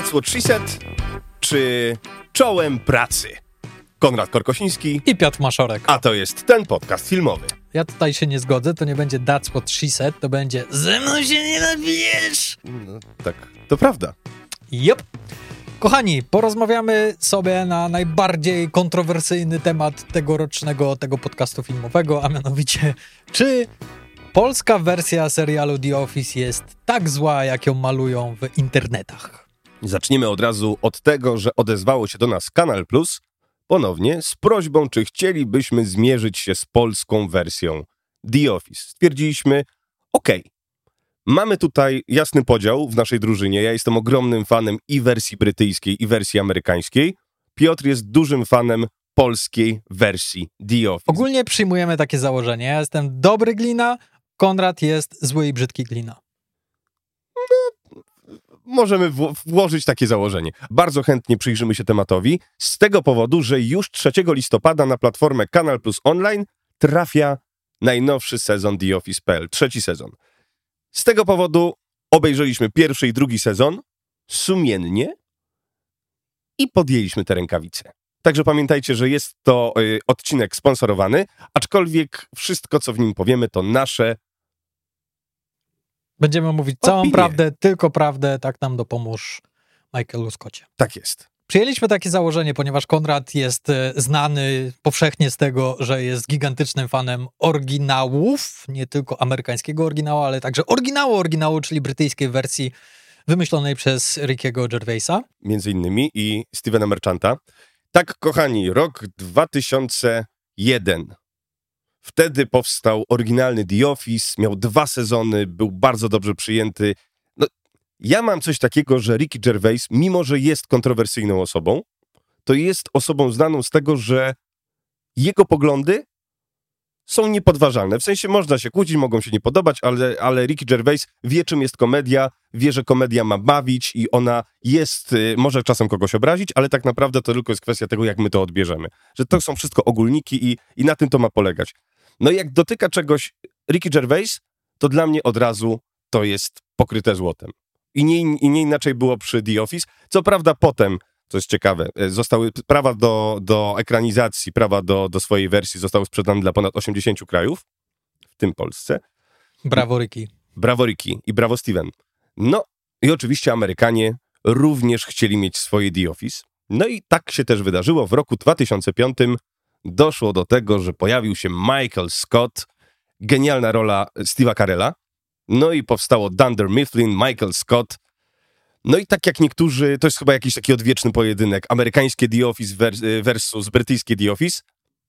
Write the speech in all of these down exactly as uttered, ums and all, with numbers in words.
That's what she said, czy czołem pracy? Konrad Korkosiński i Piotr Maszorek. A to jest ten podcast filmowy. Ja tutaj się nie zgodzę, to nie będzie That's what she said, to będzie ze mną się nie nabijesz. No, tak, to prawda. Jop. Kochani, porozmawiamy sobie na najbardziej kontrowersyjny temat tegorocznego tego podcastu filmowego, a mianowicie, czy polska wersja serialu The Office jest tak zła, jak ją malują w internetach? Zaczniemy od razu od tego, że odezwało się do nas Kanal Plus ponownie z prośbą, czy chcielibyśmy zmierzyć się z polską wersją The Office. Stwierdziliśmy, okej, okay, mamy tutaj jasny podział w naszej drużynie. Ja jestem ogromnym fanem i wersji brytyjskiej, i wersji amerykańskiej. Piotr jest dużym fanem polskiej wersji The Office. Ogólnie przyjmujemy takie założenie. Ja jestem dobry glina, Konrad jest zły i brzydki glina. No, możemy w- włożyć takie założenie. Bardzo chętnie przyjrzymy się tematowi, z tego powodu, że już trzeciego listopada na platformę Kanal Plus Online trafia najnowszy sezon The Office kropka p l, trzeci sezon. Z tego powodu obejrzeliśmy pierwszy i drugi sezon sumiennie i podjęliśmy te rękawice. Także pamiętajcie, że jest to y, odcinek sponsorowany, aczkolwiek wszystko, co w nim powiemy, to nasze Będziemy mówić całą opinie. prawdę, tylko prawdę, tak nam dopomóż Michaelu Scotcie. Tak jest. Przyjęliśmy takie założenie, ponieważ Konrad jest znany powszechnie z tego, że jest gigantycznym fanem oryginałów, nie tylko amerykańskiego oryginału, ale także oryginału oryginału, czyli brytyjskiej wersji wymyślonej przez Rickiego Gervaisa. Między innymi i Stevena Merchanta. Tak, kochani, rok dwa tysiące jeden. Wtedy powstał oryginalny The Office, miał dwa sezony, był bardzo dobrze przyjęty. No, ja mam coś takiego, że Ricky Gervais, mimo że jest kontrowersyjną osobą, to jest osobą znaną z tego, że jego poglądy są niepodważalne. W sensie można się kłócić, mogą się nie podobać, ale, ale Ricky Gervais wie, czym jest komedia, wie, że komedia ma bawić i ona jest, może czasem kogoś obrazić, ale tak naprawdę to tylko jest kwestia tego, jak my to odbierzemy. Że to są wszystko ogólniki i, i na tym to ma polegać. No i jak dotyka czegoś Ricky Gervais, to dla mnie od razu to jest pokryte złotem. I nie, i nie inaczej było przy The Office. Co prawda potem, co jest ciekawe, zostały prawa do, do ekranizacji, prawa do, do swojej wersji zostały sprzedane dla ponad osiemdziesięciu krajów, w tym Polsce. Brawo, Ricky. Brawo, Ricky i brawo, Steven. No i oczywiście Amerykanie również chcieli mieć swoje The Office. No i tak się też wydarzyło. W roku dwa tysiące piątym doszło do tego, że pojawił się Michael Scott, genialna rola Steve'a Carella. No i powstało Dunder Mifflin, Michael Scott. No i tak jak niektórzy, to jest chyba jakiś taki odwieczny pojedynek, amerykańskie The Office versus brytyjskie The Office.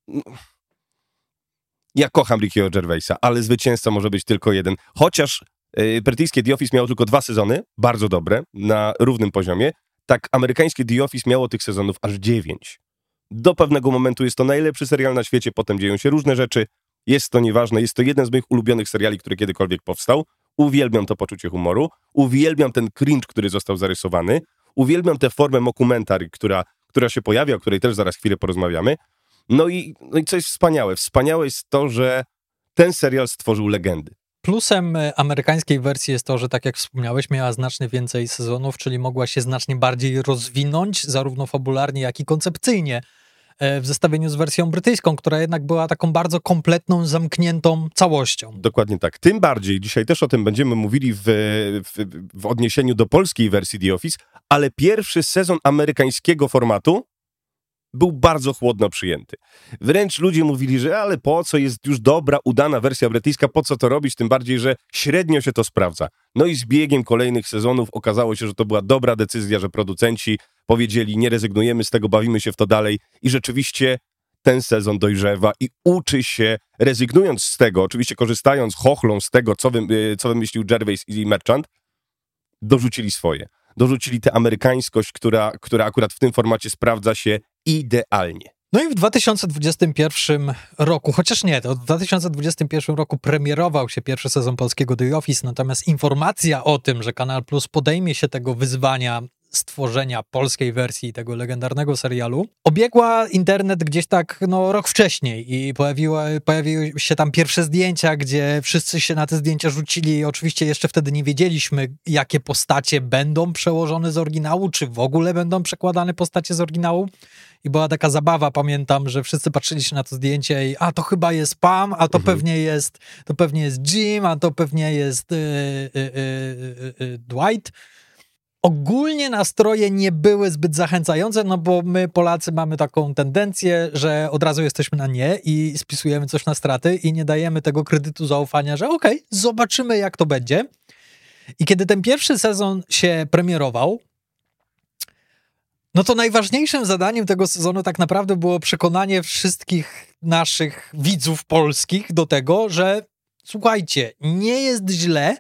Ja kocham Rickiego Gervaisa, ale zwycięzca może być tylko jeden. Chociaż y, brytyjskie The Office miało tylko dwa sezony, bardzo dobre, na równym poziomie, tak amerykańskie The Office miało tych sezonów aż dziewięć. Do pewnego momentu jest to najlepszy serial na świecie, potem dzieją się różne rzeczy, jest to nieważne, jest to jeden z moich ulubionych seriali, który kiedykolwiek powstał. Uwielbiam to poczucie humoru, uwielbiam ten cringe, który został zarysowany, uwielbiam tę formę mockumentary, która, która się pojawia, o której też zaraz chwilę porozmawiamy. No i, no i co jest wspaniałe? Wspaniałe jest to, że ten serial stworzył legendy. Plusem amerykańskiej wersji jest to, że tak jak wspomniałeś, miała znacznie więcej sezonów, czyli mogła się znacznie bardziej rozwinąć, zarówno fabularnie, jak i koncepcyjnie, w zestawieniu z wersją brytyjską, która jednak była taką bardzo kompletną, zamkniętą całością. Dokładnie tak. Tym bardziej, dzisiaj też o tym będziemy mówili w, w, w odniesieniu do polskiej wersji The Office, ale pierwszy sezon amerykańskiego formatu był bardzo chłodno przyjęty. Wręcz ludzie mówili, że ale po co, jest już dobra, udana wersja brytyjska, po co to robić, tym bardziej, że średnio się to sprawdza. No i z biegiem kolejnych sezonów okazało się, że to była dobra decyzja, że producenci powiedzieli, nie rezygnujemy z tego, bawimy się w to dalej i rzeczywiście ten sezon dojrzewa i uczy się, rezygnując z tego, oczywiście korzystając chochlą z tego, co, wy, co wymyślił Gervais i Merchant, dorzucili swoje. Dorzucili tę amerykańskość, która, która akurat w tym formacie sprawdza się idealnie. No i w dwa tysiące dwudziestym pierwszym roku, chociaż nie, to w dwa tysiące dwudziestym pierwszym roku premierował się pierwszy sezon polskiego The Office, natomiast informacja o tym, że Kanal Plus podejmie się tego wyzwania stworzenia polskiej wersji tego legendarnego serialu, obiegła internet gdzieś tak no, rok wcześniej i pojawiła, pojawiły się tam pierwsze zdjęcia, gdzie wszyscy się na te zdjęcia rzucili. Oczywiście jeszcze wtedy nie wiedzieliśmy, jakie postacie będą przełożone z oryginału, czy w ogóle będą przekładane postacie z oryginału. I była taka zabawa, pamiętam, że wszyscy patrzyli się na to zdjęcie i a to chyba jest Pam, a to mhm. pewnie jest to pewnie jest Jim, a to pewnie jest yy, yy, yy, yy, Dwight. Ogólnie nastroje nie były zbyt zachęcające, no bo my Polacy mamy taką tendencję, że od razu jesteśmy na nie i spisujemy coś na straty i nie dajemy tego kredytu zaufania, że okej, okay, zobaczymy jak to będzie. I kiedy ten pierwszy sezon się premierował, no to najważniejszym zadaniem tego sezonu tak naprawdę było przekonanie wszystkich naszych widzów polskich do tego, że słuchajcie, nie jest źle,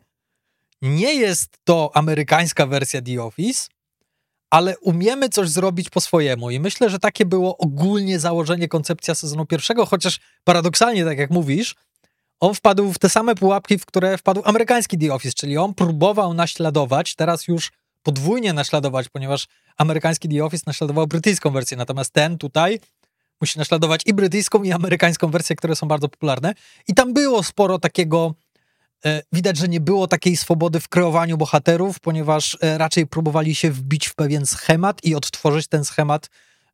nie jest to amerykańska wersja The Office, ale umiemy coś zrobić po swojemu. I myślę, że takie było ogólnie założenie, koncepcja sezonu pierwszego, chociaż paradoksalnie, tak jak mówisz, on wpadł w te same pułapki, w które wpadł amerykański The Office, czyli on próbował naśladować, teraz już podwójnie naśladować, ponieważ amerykański The Office naśladował brytyjską wersję, natomiast ten tutaj musi naśladować i brytyjską, i amerykańską wersję, które są bardzo popularne. I tam było sporo takiego, e, widać, że nie było takiej swobody w kreowaniu bohaterów, ponieważ e, raczej próbowali się wbić w pewien schemat i odtworzyć ten schemat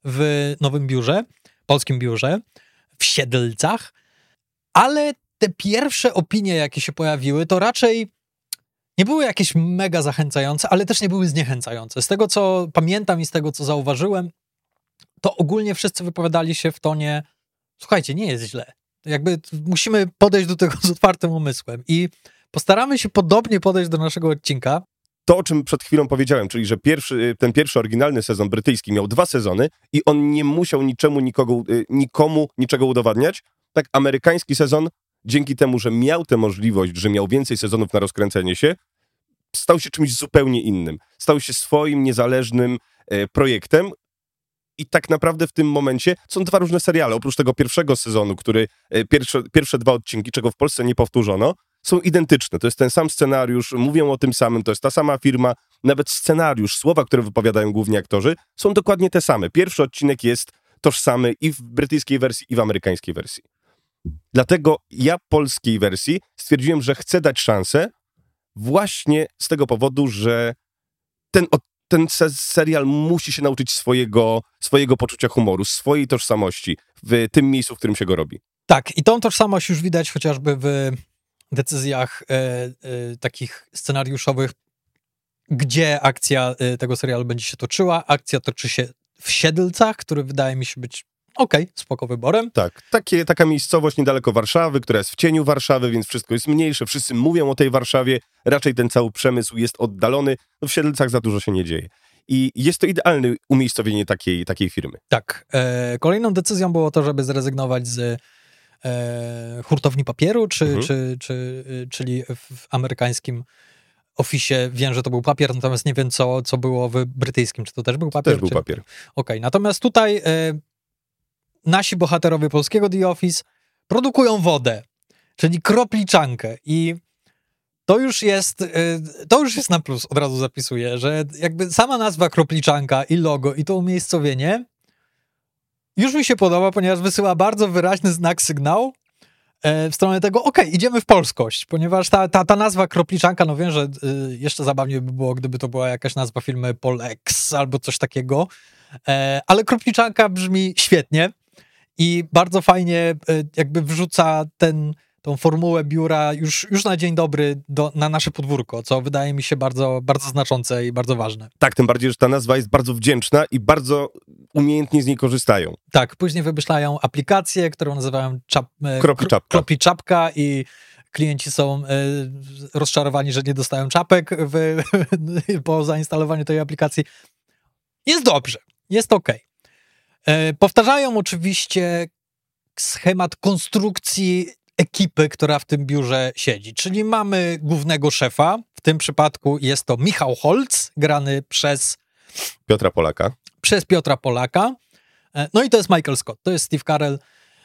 w nowym biurze, polskim biurze, w Siedlcach. Ale te pierwsze opinie, jakie się pojawiły, to raczej nie były jakieś mega zachęcające, ale też nie były zniechęcające. Z tego, co pamiętam i z tego, co zauważyłem, to ogólnie wszyscy wypowiadali się w tonie słuchajcie, nie jest źle. Jakby musimy podejść do tego z otwartym umysłem i postaramy się podobnie podejść do naszego odcinka. To, o czym przed chwilą powiedziałem, czyli że pierwszy, ten pierwszy oryginalny sezon brytyjski miał dwa sezony i on nie musiał niczemu, nikogo, nikomu niczego udowadniać. Tak amerykański sezon, dzięki temu, że miał tę możliwość, że miał więcej sezonów na rozkręcenie się, stał się czymś zupełnie innym. Stał się swoim niezależnym e, projektem i tak naprawdę w tym momencie są dwa różne seriale. Oprócz tego pierwszego sezonu, który e, pierwsze, pierwsze dwa odcinki, czego w Polsce nie powtórzono, są identyczne. To jest ten sam scenariusz, mówią o tym samym, to jest ta sama firma, nawet scenariusz, słowa, które wypowiadają główni aktorzy, są dokładnie te same. Pierwszy odcinek jest tożsamy i w brytyjskiej wersji, i w amerykańskiej wersji. Dlatego ja polskiej wersji stwierdziłem, że chcę dać szansę właśnie z tego powodu, że ten, ten serial musi się nauczyć swojego, swojego poczucia humoru, swojej tożsamości w tym miejscu, w którym się go robi. Tak, i tą tożsamość już widać chociażby w decyzjach e, e, takich scenariuszowych, gdzie akcja e, tego serialu będzie się toczyła. Akcja toczy się w Siedlcach, który wydaje mi się być okej, okay, spoko wyborem. Tak, takie, taka miejscowość niedaleko Warszawy, która jest w cieniu Warszawy, więc wszystko jest mniejsze, wszyscy mówią o tej Warszawie, raczej ten cały przemysł jest oddalony, no w Siedlcach za dużo się nie dzieje. I jest to idealne umiejscowienie takiej, takiej firmy. Tak. E, kolejną decyzją było to, żeby zrezygnować z e, hurtowni papieru, czy, mhm. czy, czy, czyli w amerykańskim Office wiem, że to był papier, natomiast nie wiem, co, co było w brytyjskim. Czy to też był papier? Też był czy... papier. Okej, okay. Natomiast tutaj e, nasi bohaterowie polskiego The Office produkują wodę, czyli kropliczankę i to już jest, to już jest na plus, od razu zapisuję, że jakby sama nazwa kropliczanka i logo i to umiejscowienie już mi się podoba, ponieważ wysyła bardzo wyraźny znak, sygnał w stronę tego, okej, okay, idziemy w polskość, ponieważ ta, ta, ta nazwa kropliczanka, no wiem, że jeszcze zabawniej by było, gdyby to była jakaś nazwa filmu Polex albo coś takiego, ale kropliczanka brzmi świetnie i bardzo fajnie jakby wrzuca ten tą formułę biura już, już na dzień dobry do, na nasze podwórko, co wydaje mi się bardzo, bardzo znaczące i bardzo ważne. Tak, tym bardziej, że ta nazwa jest bardzo wdzięczna i bardzo umiejętnie z niej korzystają. Tak, później wymyślają aplikację, którą nazywają czap, Kropi czapka. Kropi czapka i klienci są e, rozczarowani, że nie dostają czapek w, po zainstalowaniu tej aplikacji. Jest dobrze, jest okej. Okay. Powtarzają oczywiście schemat konstrukcji ekipy, która w tym biurze siedzi. Czyli mamy głównego szefa, w tym przypadku jest to Michał Holc, grany przez Piotra Polaka. Przez Piotra Polaka. No i to jest Michael Scott, to jest Steve Carell.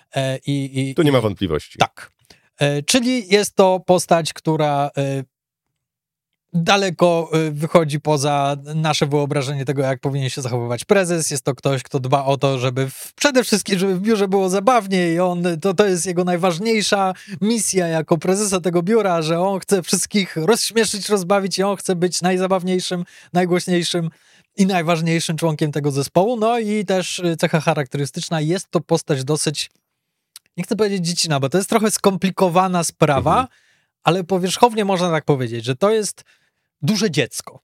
I, i, tu nie ma wątpliwości. Tak. Czyli jest to postać, która daleko wychodzi poza nasze wyobrażenie tego, jak powinien się zachowywać prezes. Jest to ktoś, kto dba o to, żeby w, przede wszystkim, żeby w biurze było zabawniej. I on, to, to jest jego najważniejsza misja jako prezesa tego biura, że on chce wszystkich rozśmieszyć, rozbawić i on chce być najzabawniejszym, najgłośniejszym i najważniejszym członkiem tego zespołu. No i też cecha charakterystyczna, jest to postać dosyć, nie chcę powiedzieć dziecina, bo to jest trochę skomplikowana sprawa, mhm. ale powierzchownie można tak powiedzieć, że to jest duże dziecko.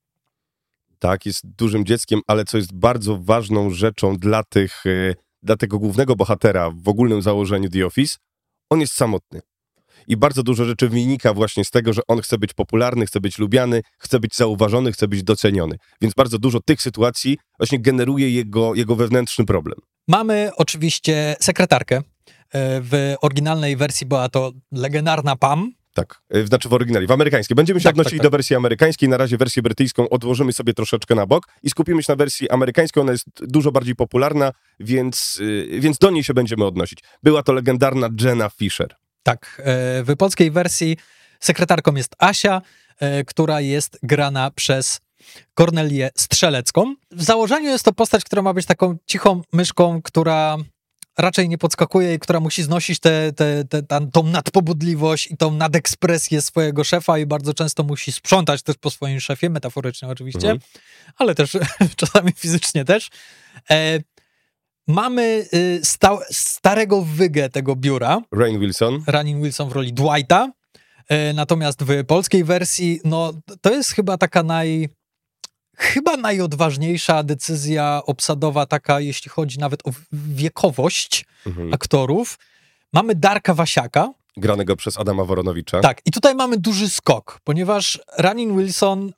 Tak, jest dużym dzieckiem, ale co jest bardzo ważną rzeczą dla tych, dla tego głównego bohatera w ogólnym założeniu The Office, on jest samotny. I bardzo dużo rzeczy wynika właśnie z tego, że on chce być popularny, chce być lubiany, chce być zauważony, chce być doceniony. Więc bardzo dużo tych sytuacji właśnie generuje jego, jego wewnętrzny problem. Mamy oczywiście sekretarkę. W oryginalnej wersji była to legendarna Pam. Tak, znaczy w oryginale, w amerykańskiej. Będziemy się tak, odnosić tak, tak. do wersji amerykańskiej, na razie wersję brytyjską odłożymy sobie troszeczkę na bok i skupimy się na wersji amerykańskiej, ona jest dużo bardziej popularna, więc, więc do niej się będziemy odnosić. Była to legendarna Jenna Fisher. Tak, w polskiej wersji sekretarką jest Asia, która jest grana przez Kornelię Strzelecką. W założeniu jest to postać, która ma być taką cichą myszką, która raczej nie podskakuje i która musi znosić te, te, te, ta, tą nadpobudliwość i tą nadekspresję swojego szefa i bardzo często musi sprzątać też po swoim szefie, metaforycznie oczywiście, mhm. ale też czasami fizycznie też. E, mamy y, sta, starego wygę tego biura. Rainn Wilson. Rainn Wilson w roli Dwighta. E, natomiast w polskiej wersji, no to jest chyba taka naj... Chyba najodważniejsza decyzja obsadowa taka, jeśli chodzi nawet o wiekowość mhm. aktorów. Mamy Darka Wasiaka. Granego przez Adama Woronowicza. Tak, i tutaj mamy duży skok, ponieważ Rainn Wilson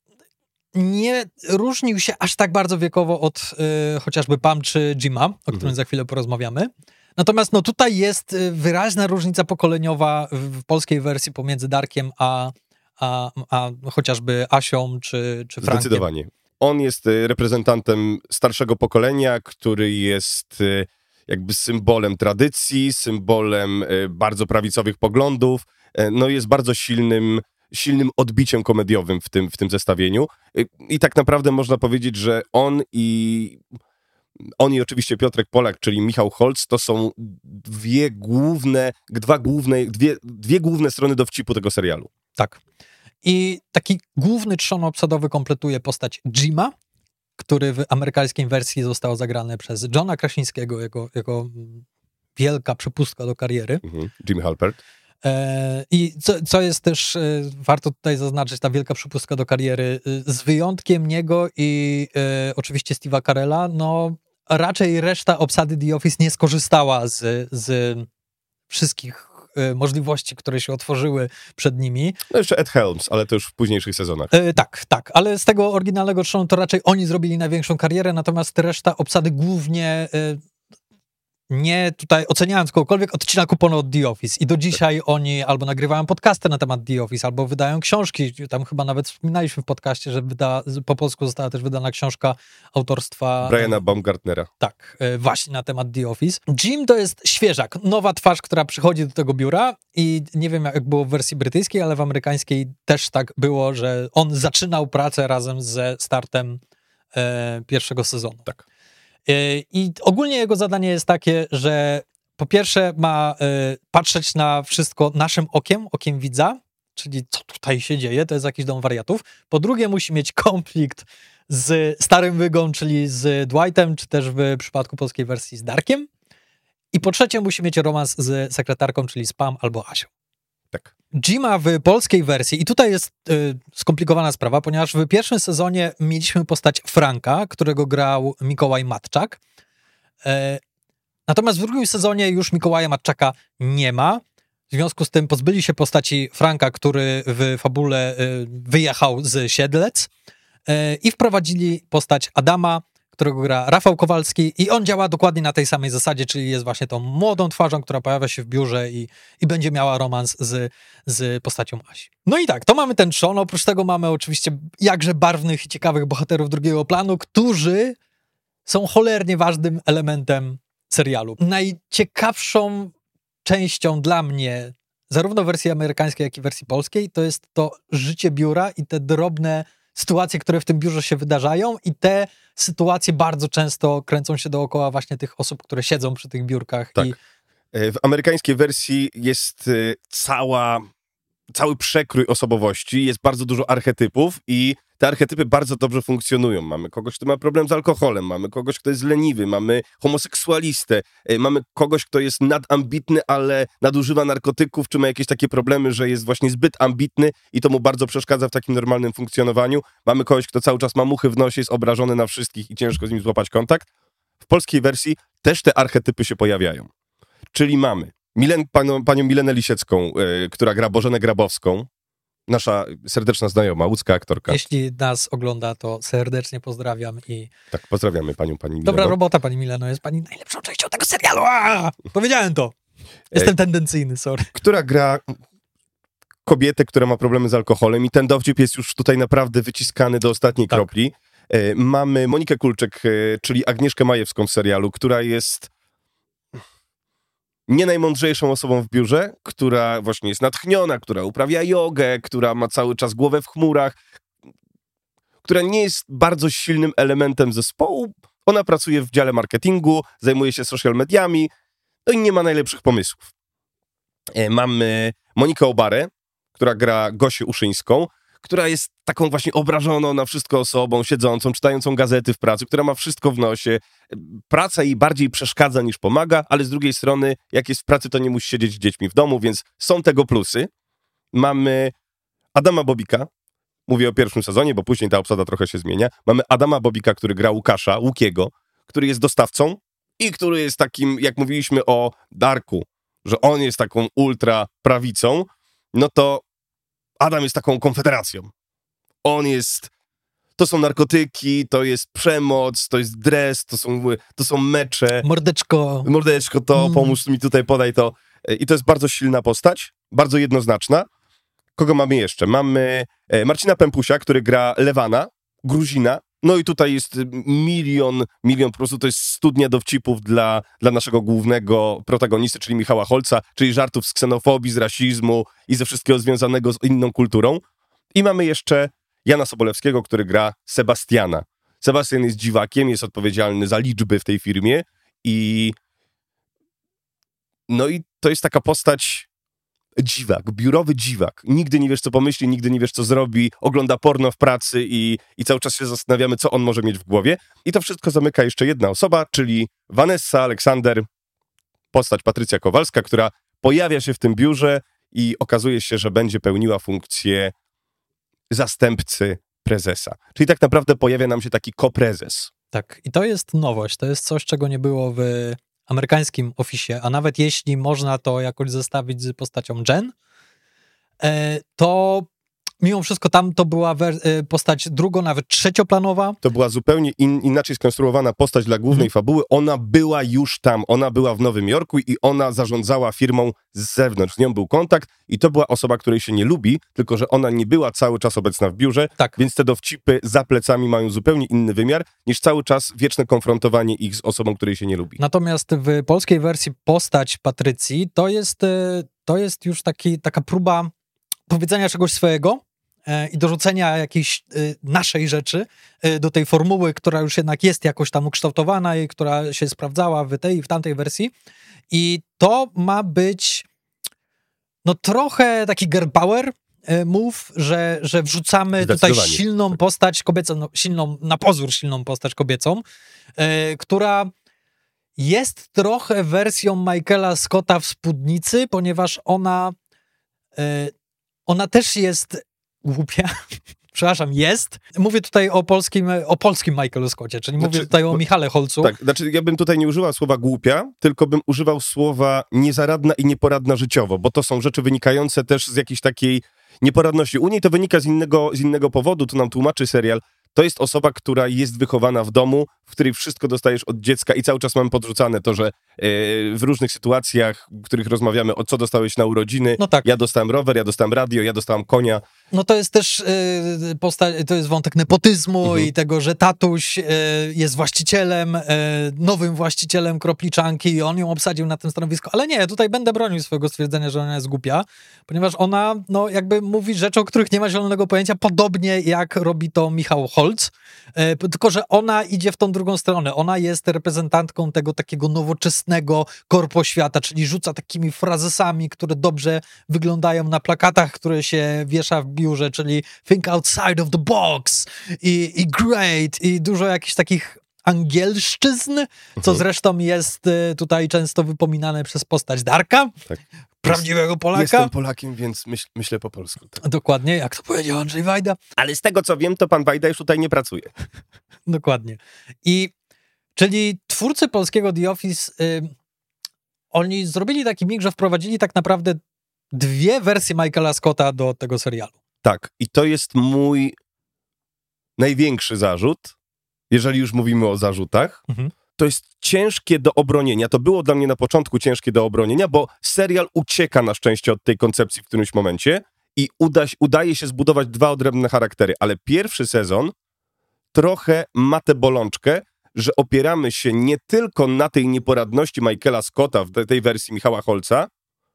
nie różnił się aż tak bardzo wiekowo od y, chociażby Pam czy Jima, o którym mhm. za chwilę porozmawiamy. Natomiast no, tutaj jest wyraźna różnica pokoleniowa w polskiej wersji pomiędzy Darkiem a A, a chociażby Asią czy, czy Frankiem. Zdecydowanie. On jest reprezentantem starszego pokolenia, który jest jakby symbolem tradycji, symbolem bardzo prawicowych poglądów, no jest bardzo silnym, silnym odbiciem komediowym w tym, w tym zestawieniu. I tak naprawdę można powiedzieć, że on i on i oczywiście Piotrek Polak, czyli Michał Holc, to są dwie główne, dwa główne, dwie, dwie główne strony dowcipu tego serialu. Tak. I taki główny trzon obsadowy kompletuje postać Jima, który w amerykańskiej wersji został zagrany przez Johna Krasińskiego, jego, jego wielka przepustka do kariery. Mhm. Jim Halpert. E, I co, co jest też, e, warto tutaj zaznaczyć, ta wielka przepustka do kariery, e, z wyjątkiem niego i e, oczywiście Steve'a Carella, no raczej reszta obsady The Office nie skorzystała z, z wszystkich możliwości, które się otworzyły przed nimi. No jeszcze Ed Helms, ale to już w późniejszych sezonach. E, tak, tak, ale z tego oryginalnego trzonu to raczej oni zrobili największą karierę, natomiast reszta obsady głównie e, nie tutaj oceniając kogokolwiek, odcina kupony od The Office i do dzisiaj tak. oni albo nagrywają podcasty na temat The Office, albo wydają książki, tam chyba nawet wspominaliśmy w podcaście, że wyda, po polsku została też wydana książka autorstwa Briana Baumgartnera. Tak, właśnie na temat The Office. Jim to jest świeżak, nowa twarz, która przychodzi do tego biura i nie wiem jak było w wersji brytyjskiej, ale w amerykańskiej też tak było, że on zaczynał pracę razem ze startem e, pierwszego sezonu. Tak. I ogólnie jego zadanie jest takie, że po pierwsze ma y, patrzeć na wszystko naszym okiem, okiem widza, czyli co tutaj się dzieje, to jest jakiś dom wariatów. Po drugie musi mieć konflikt z starym wygą, czyli z Dwightem, czy też w przypadku polskiej wersji z Darkiem. I po trzecie musi mieć romans z sekretarką, czyli z Pam albo Asią. Tak. Jima w polskiej wersji, i tutaj jest y, skomplikowana sprawa, ponieważ w pierwszym sezonie mieliśmy postać Franka, którego grał Mikołaj Matczak. Y, natomiast w drugim sezonie już Mikołaja Matczaka nie ma. W związku z tym pozbyli się postaci Franka, który w fabule y, wyjechał z Siedlec y, i wprowadzili postać Adama, którego gra Rafał Kowalski i on działa dokładnie na tej samej zasadzie, czyli jest właśnie tą młodą twarzą, która pojawia się w biurze i, i będzie miała romans z, z postacią Asi. No i tak, to mamy ten trzon, oprócz tego mamy oczywiście jakże barwnych i ciekawych bohaterów drugiego planu, którzy są cholernie ważnym elementem serialu. Najciekawszą częścią dla mnie zarówno w wersji amerykańskiej, jak i w wersji polskiej, to jest to życie biura i te drobne sytuacje, które w tym biurze się wydarzają i te sytuacje bardzo często kręcą się dookoła właśnie tych osób, które siedzą przy tych biurkach. Tak. I... W amerykańskiej wersji jest cała, cały przekrój osobowości, jest bardzo dużo archetypów i te archetypy bardzo dobrze funkcjonują. Mamy kogoś, kto ma problem z alkoholem, mamy kogoś, kto jest leniwy, mamy homoseksualistę, mamy kogoś, kto jest nadambitny, ale nadużywa narkotyków, czy ma jakieś takie problemy, że jest właśnie zbyt ambitny i to mu bardzo przeszkadza w takim normalnym funkcjonowaniu. Mamy kogoś, kto cały czas ma muchy w nosie, jest obrażony na wszystkich i ciężko z nim złapać kontakt. W polskiej wersji też te archetypy się pojawiają. Czyli mamy Milen, panią, panią Milenę Lisiecką, yy, która gra Bożenę Grabowską, nasza serdeczna znajoma, łódzka aktorka. Jeśli nas ogląda, to serdecznie pozdrawiam i... Tak, pozdrawiamy panią, pani Mileno. Dobra robota, pani Mileno, jest pani najlepszą częścią tego serialu. Aaaa! Powiedziałem to. Jestem tendencyjny, sorry. Która gra kobietę, która ma problemy z alkoholem i ten dowcip jest już tutaj naprawdę wyciskany do ostatniej tak. kropli. E, mamy Monikę Kulczyk, e, czyli Agnieszkę Majewską w serialu, która jest nie najmądrzejszą osobą w biurze, która właśnie jest natchniona, która uprawia jogę, która ma cały czas głowę w chmurach, która nie jest bardzo silnym elementem zespołu. Ona pracuje w dziale marketingu, zajmuje się social mediami, no i nie ma najlepszych pomysłów. E, mamy Monikę Obarę, która gra Gosię Uszyńską, która jest taką właśnie obrażoną na wszystko osobą, siedzącą, czytającą gazety w pracy, która ma wszystko w nosie. Praca jej bardziej przeszkadza niż pomaga, ale z drugiej strony, jak jest w pracy, to nie musi siedzieć z dziećmi w domu, więc są tego plusy. Mamy Adama Bobika, mówię o pierwszym sezonie, bo później ta obsada trochę się zmienia. Mamy Adama Bobika, który gra Łukasza, Łukiego, który jest dostawcą i który jest takim, jak mówiliśmy o Darku, że on jest taką ultra prawicą, no to Adam jest taką konfederacją. On jest... To są narkotyki, to jest przemoc, to jest dres, to są, to są mecze. Mordeczko. Mordeczko to, mm. pomóż mi tutaj, podaj to. I to jest bardzo silna postać, bardzo jednoznaczna. Kogo mamy jeszcze? Mamy Marcina Pępusia, który gra Lewana, Gruzina. No i tutaj jest milion, milion, po prostu to jest studnia dowcipów dla, dla naszego głównego protagonisty, czyli Michała Holca, czyli żartów z ksenofobii, z rasizmu i ze wszystkiego związanego z inną kulturą. I mamy jeszcze Jana Sobolewskiego, który gra Sebastiana. Sebastian jest dziwakiem, jest odpowiedzialny za liczby w tej firmie i no i to jest taka postać dziwak, biurowy dziwak. Nigdy nie wiesz, co pomyśli, nigdy nie wiesz, co zrobi, ogląda porno w pracy i, i cały czas się zastanawiamy, co on może mieć w głowie. I to wszystko zamyka jeszcze jedna osoba, czyli Vanessa Aleksander, postać Patrycja Kowalska, która pojawia się w tym biurze i okazuje się, że będzie pełniła funkcję zastępcy prezesa. Czyli tak naprawdę pojawia nam się taki koprezes. Tak, i to jest nowość, to jest coś, czego nie było w amerykańskim Office'ie, a nawet jeśli można to jakoś zestawić z postacią Jen, to mimo wszystko tam to była postać drugo, nawet trzecioplanowa. To była zupełnie in, inaczej skonstruowana postać dla głównej hmm. fabuły. Ona była już tam, ona była w Nowym Jorku i ona zarządzała firmą z zewnątrz. Z nią był kontakt i to była osoba, której się nie lubi, tylko że ona nie była cały czas obecna w biurze, tak. Więc te dowcipy za plecami mają zupełnie inny wymiar niż cały czas wieczne konfrontowanie ich z osobą, której się nie lubi. Natomiast w polskiej wersji postać Patrycji to jest, to jest już taki, taka próba powiedzenia czegoś swojego e, i dorzucenia jakiejś e, naszej rzeczy e, do tej formuły, która już jednak jest jakoś tam ukształtowana i która się sprawdzała w tej i w tamtej wersji. I to ma być no trochę taki girl power e, move, że, że wrzucamy tutaj silną postać kobiecą, no, silną, na pozór silną postać kobiecą, e, która jest trochę wersją Michaela Scotta w Spódnicy, ponieważ ona e, Ona też jest głupia. Przepraszam, jest. Mówię tutaj o polskim, o polskim Michaelu Scottie, czyli znaczy, mówię tutaj o Michale Holcu. Tak, znaczy ja bym tutaj nie używał słowa głupia, tylko bym używał słowa niezaradna i nieporadna życiowo, bo to są rzeczy wynikające też z jakiejś takiej nieporadności. U niej to wynika z innego, z innego powodu, to nam tłumaczy serial. To jest osoba, która jest wychowana w domu, w której wszystko dostajesz od dziecka i cały czas mamy podrzucane to, że w różnych sytuacjach, w których rozmawiamy, o co dostałeś na urodziny. No tak. Ja dostałem rower, ja dostałem radio, ja dostałem konia. No to jest też yy, posta- to jest wątek nepotyzmu mhm. i tego, że tatuś yy, jest właścicielem, yy, nowym właścicielem Kropliczanki i on ją obsadził na tym stanowisku. Ale nie, tutaj będę bronił swojego stwierdzenia, że ona jest głupia, ponieważ ona, no jakby mówi rzeczy, o których nie ma zielonego pojęcia, podobnie jak robi to Michał Holc, yy, tylko że ona idzie w tą drugą stronę. Ona jest reprezentantką tego takiego nowoczesnego korpoświata, czyli rzuca takimi frazesami, które dobrze wyglądają na plakatach, które się wiesza w biurze, czyli think outside of the box i, i great i dużo jakichś takich angielszczyzn, co mhm. zresztą jest tutaj często wypominane przez postać Darka, tak. prawdziwego Polaka. Jestem Polakiem, więc myśl, myślę po polsku. Tak. Dokładnie, jak to powiedział Andrzej Wajda. Ale z tego, co wiem, to pan Wajda już tutaj nie pracuje. Dokładnie. I czyli twórcy polskiego The Office, y, oni zrobili taki mix, że wprowadzili tak naprawdę dwie wersje Michaela Scotta do tego serialu. Tak, i to jest mój największy zarzut, jeżeli już mówimy o zarzutach. Mhm. To jest ciężkie do obronienia. To było dla mnie na początku ciężkie do obronienia, bo serial ucieka na szczęście od tej koncepcji w którymś momencie i uda, udaje się zbudować dwa odrębne charaktery, ale pierwszy sezon trochę ma tę bolączkę, że opieramy się nie tylko na tej nieporadności Michaela Scotta w tej wersji Michała Holca,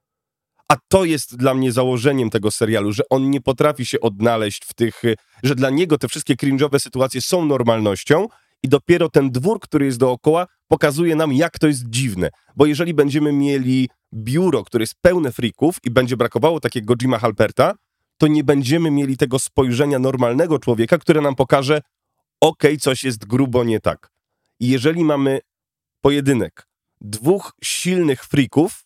a to jest dla mnie założeniem tego serialu, że on nie potrafi się odnaleźć w tych, że dla niego te wszystkie cringe'owe sytuacje są normalnością i dopiero ten dwór, który jest dookoła, pokazuje nam, jak to jest dziwne. Bo jeżeli będziemy mieli biuro, które jest pełne frików i będzie brakowało takiego Jima Halperta, to nie będziemy mieli tego spojrzenia normalnego człowieka, które nam pokaże, okej, okay, coś jest grubo nie tak. I jeżeli mamy pojedynek dwóch silnych frików,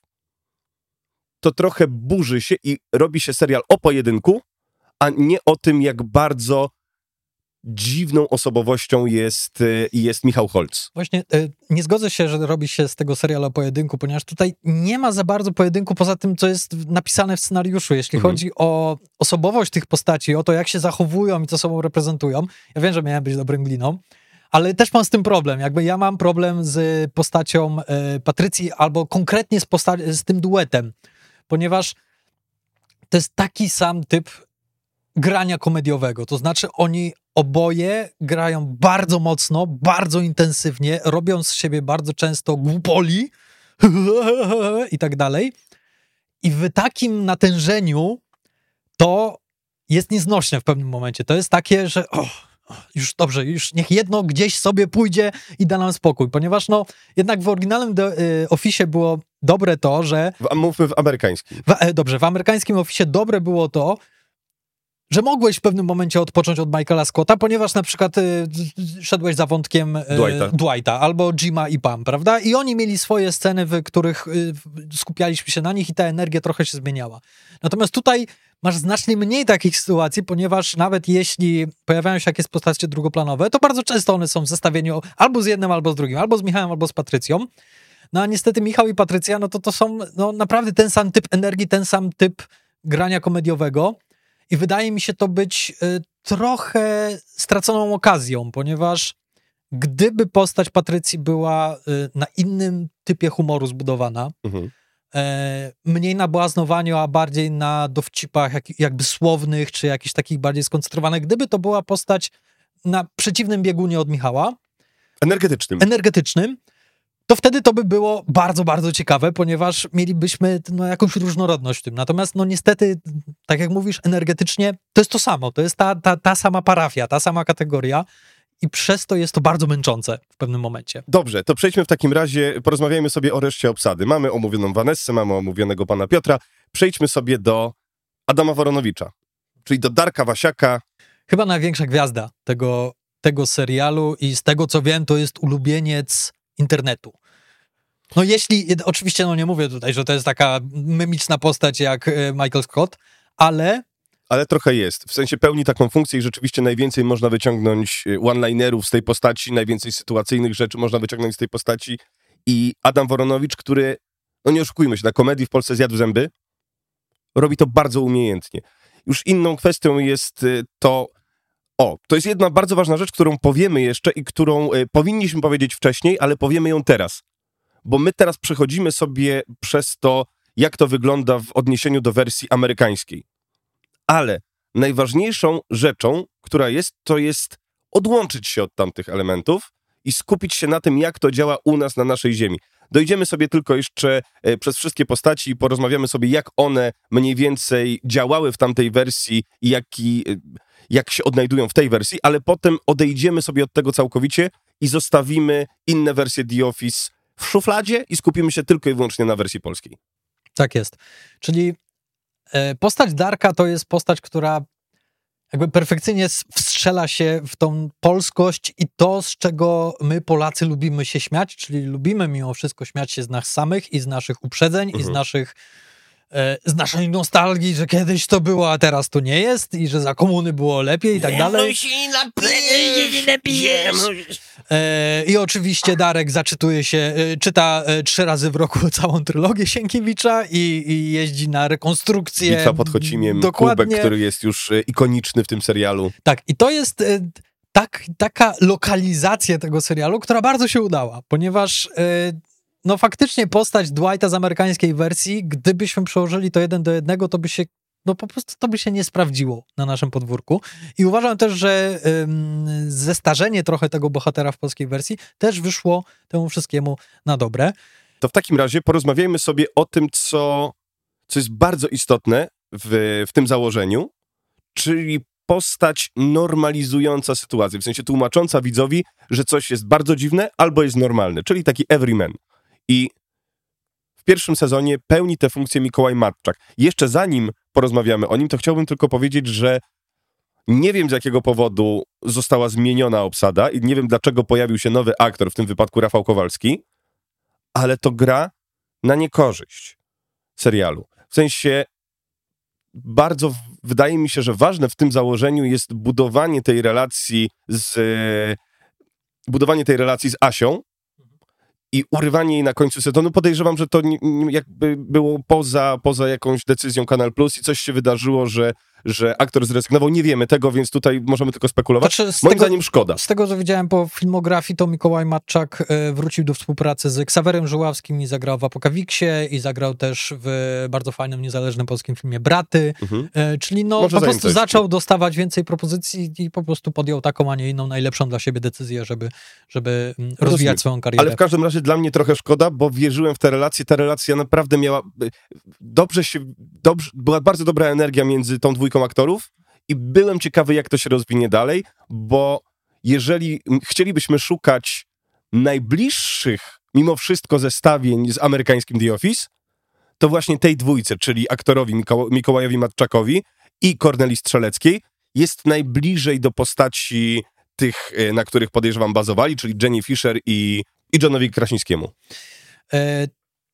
to trochę burzy się i robi się serial o pojedynku, a nie o tym, jak bardzo dziwną osobowością jest, jest Michał Holc. Właśnie nie zgodzę się, że robi się z tego serialu o pojedynku, ponieważ tutaj nie ma za bardzo pojedynku poza tym, co jest napisane w scenariuszu. Jeśli mhm. chodzi o osobowość tych postaci, o to, jak się zachowują i co sobą reprezentują. Ja wiem, że miałem być dobrym gliną, ale też mam z tym problem. Jakby ja mam problem z postacią e, Patrycji albo konkretnie z, posta- z tym duetem, ponieważ to jest taki sam typ grania komediowego. To znaczy oni oboje grają bardzo mocno, bardzo intensywnie, robią z siebie bardzo często głupoli i tak dalej. I w takim natężeniu to jest nieznośne w pewnym momencie. To jest takie, że oh, już dobrze, już niech jedno gdzieś sobie pójdzie i da nam spokój, ponieważ no jednak w oryginalnym do, y, Office było dobre to, że... W, mówmy w amerykańskim. W, e, dobrze, w amerykańskim Office dobre było to, że mogłeś w pewnym momencie odpocząć od Michaela Scotta, ponieważ na przykład y, szedłeś za wątkiem y, Dwighta. Dwighta albo Jima i Pam, prawda? I oni mieli swoje sceny, w których y, skupialiśmy się na nich i ta energia trochę się zmieniała. Natomiast tutaj masz znacznie mniej takich sytuacji, ponieważ nawet jeśli pojawiają się jakieś postacie drugoplanowe, to bardzo często one są w zestawieniu albo z jednym, albo z drugim, albo z Michałem, albo z Patrycją. No a niestety Michał i Patrycja, no to to są no, naprawdę ten sam typ energii, ten sam typ grania komediowego. I wydaje mi się to być y, trochę straconą okazją, ponieważ gdyby postać Patrycji była y, na innym typie humoru zbudowana, mhm. y, mniej na błaznowaniu, a bardziej na dowcipach jak, jakby słownych, czy jakichś takich bardziej skoncentrowanych, gdyby to była postać na przeciwnym biegunie od Michała. Energetycznym. Energetycznym. To wtedy to by było bardzo, bardzo ciekawe, ponieważ mielibyśmy no, jakąś różnorodność w tym. Natomiast no niestety, tak jak mówisz, energetycznie to jest to samo. To jest ta, ta, ta sama parafia, ta sama kategoria i przez to jest to bardzo męczące w pewnym momencie. Dobrze, to przejdźmy w takim razie, porozmawiajmy sobie o reszcie obsady. Mamy omówioną Vanessę, mamy omówionego pana Piotra. Przejdźmy sobie do Adama Woronowicza, czyli do Darka Wasiaka. Chyba największa gwiazda tego, tego serialu i z tego co wiem, to jest ulubieniec internetu. No jeśli, oczywiście no nie mówię tutaj, że to jest taka memiczna postać jak Michael Scott, ale... Ale trochę jest. W sensie pełni taką funkcję i rzeczywiście najwięcej można wyciągnąć one-linerów z tej postaci, najwięcej sytuacyjnych rzeczy można wyciągnąć z tej postaci. I Adam Woronowicz, który, no nie oszukujmy się, na komedii w Polsce zjadł zęby, robi to bardzo umiejętnie. Już inną kwestią jest to... O, to jest jedna bardzo ważna rzecz, którą powiemy jeszcze i którą y, powinniśmy powiedzieć wcześniej, ale powiemy ją teraz. bo my teraz przechodzimy sobie przez to, jak to wygląda w odniesieniu do wersji amerykańskiej. Ale najważniejszą rzeczą, która jest, to jest odłączyć się od tamtych elementów i skupić się na tym, jak to działa u nas na naszej ziemi. Dojdziemy sobie tylko jeszcze e, przez wszystkie postaci i porozmawiamy sobie, jak one mniej więcej działały w tamtej wersji i jaki, e, jak się odnajdują w tej wersji, ale potem odejdziemy sobie od tego całkowicie i zostawimy inne wersje The Office w szufladzie i skupimy się tylko i wyłącznie na wersji polskiej. Tak jest. Czyli e, postać Darka to jest postać, która jakby perfekcyjnie wstrzela się w tą polskość i to, z czego my Polacy lubimy się śmiać, czyli lubimy mimo wszystko śmiać się z nas samych i z naszych uprzedzeń mhm. i z naszych e, z naszej nostalgii, że kiedyś to było, a teraz to nie jest i że za komuny było lepiej i tak dalej. E, I oczywiście Darek zaczytuje się, e, czyta e, trzy razy w roku całą trylogię Sienkiewicza i, i jeździ na rekonstrukcję. Bitwa pod Chocimiem, Dokładnie. Kubek, który jest już e, ikoniczny w tym serialu. Tak, i to jest e, tak, taka lokalizacja tego serialu, która bardzo się udała, ponieważ e, no faktycznie postać Dwighta z amerykańskiej wersji, gdybyśmy przełożyli to jeden do jednego, to by się no po prostu to by się nie sprawdziło na naszym podwórku. I uważam też, że ym, zestarzenie trochę tego bohatera w polskiej wersji też wyszło temu wszystkiemu na dobre. To w takim razie porozmawiajmy sobie o tym, co, co jest bardzo istotne w, w tym założeniu, czyli postać normalizująca sytuację, w sensie tłumacząca widzowi, że coś jest bardzo dziwne albo jest normalne, czyli taki everyman. I w pierwszym sezonie pełni tę funkcję Mikołaj Matczak. Jeszcze zanim porozmawiamy o nim, to chciałbym tylko powiedzieć, że nie wiem, z jakiego powodu została zmieniona obsada i nie wiem, dlaczego pojawił się nowy aktor, w tym wypadku Rafał Kowalski, ale to gra na niekorzyść serialu. W sensie bardzo w, wydaje mi się, że ważne w tym założeniu jest budowanie tej relacji z budowanie tej relacji z Asią i urywanie jej na końcu sezonu. Podejrzewam, że to nie, nie, jakby było poza, poza jakąś decyzją Kanal Plus i coś się wydarzyło, że, że aktor zrezygnował. Nie wiemy tego, więc tutaj możemy tylko spekulować. Znaczy, Moim tego, zdaniem szkoda. Z tego, co widziałem po filmografii, to Mikołaj Matczak e, wrócił do współpracy z Ksawerem Żuławskim i zagrał w Apokawiksie i zagrał też w bardzo fajnym, niezależnym polskim filmie Braty. Mhm. E, czyli no Może po prostu zaczął dostawać więcej propozycji i po prostu podjął taką, a nie inną, najlepszą dla siebie decyzję, żeby, żeby rozwijać Rozumiem. swoją karierę. Ale w każdym razie dla mnie trochę szkoda, bo wierzyłem w tę relację. Ta relacja naprawdę miała... Dobrze się... Dobrze, była bardzo dobra energia między tą dwójką aktorów i byłem ciekawy, jak to się rozwinie dalej, bo jeżeli chcielibyśmy szukać najbliższych mimo wszystko zestawień z amerykańskim The Office, to właśnie tej dwójce, czyli aktorowi Miko- Mikołajowi Matczakowi i Korneli Strzeleckiej, jest najbliżej do postaci tych, na których podejrzewam bazowali, czyli Jenny Fisher i, i Johnowi Krasińskiemu. E-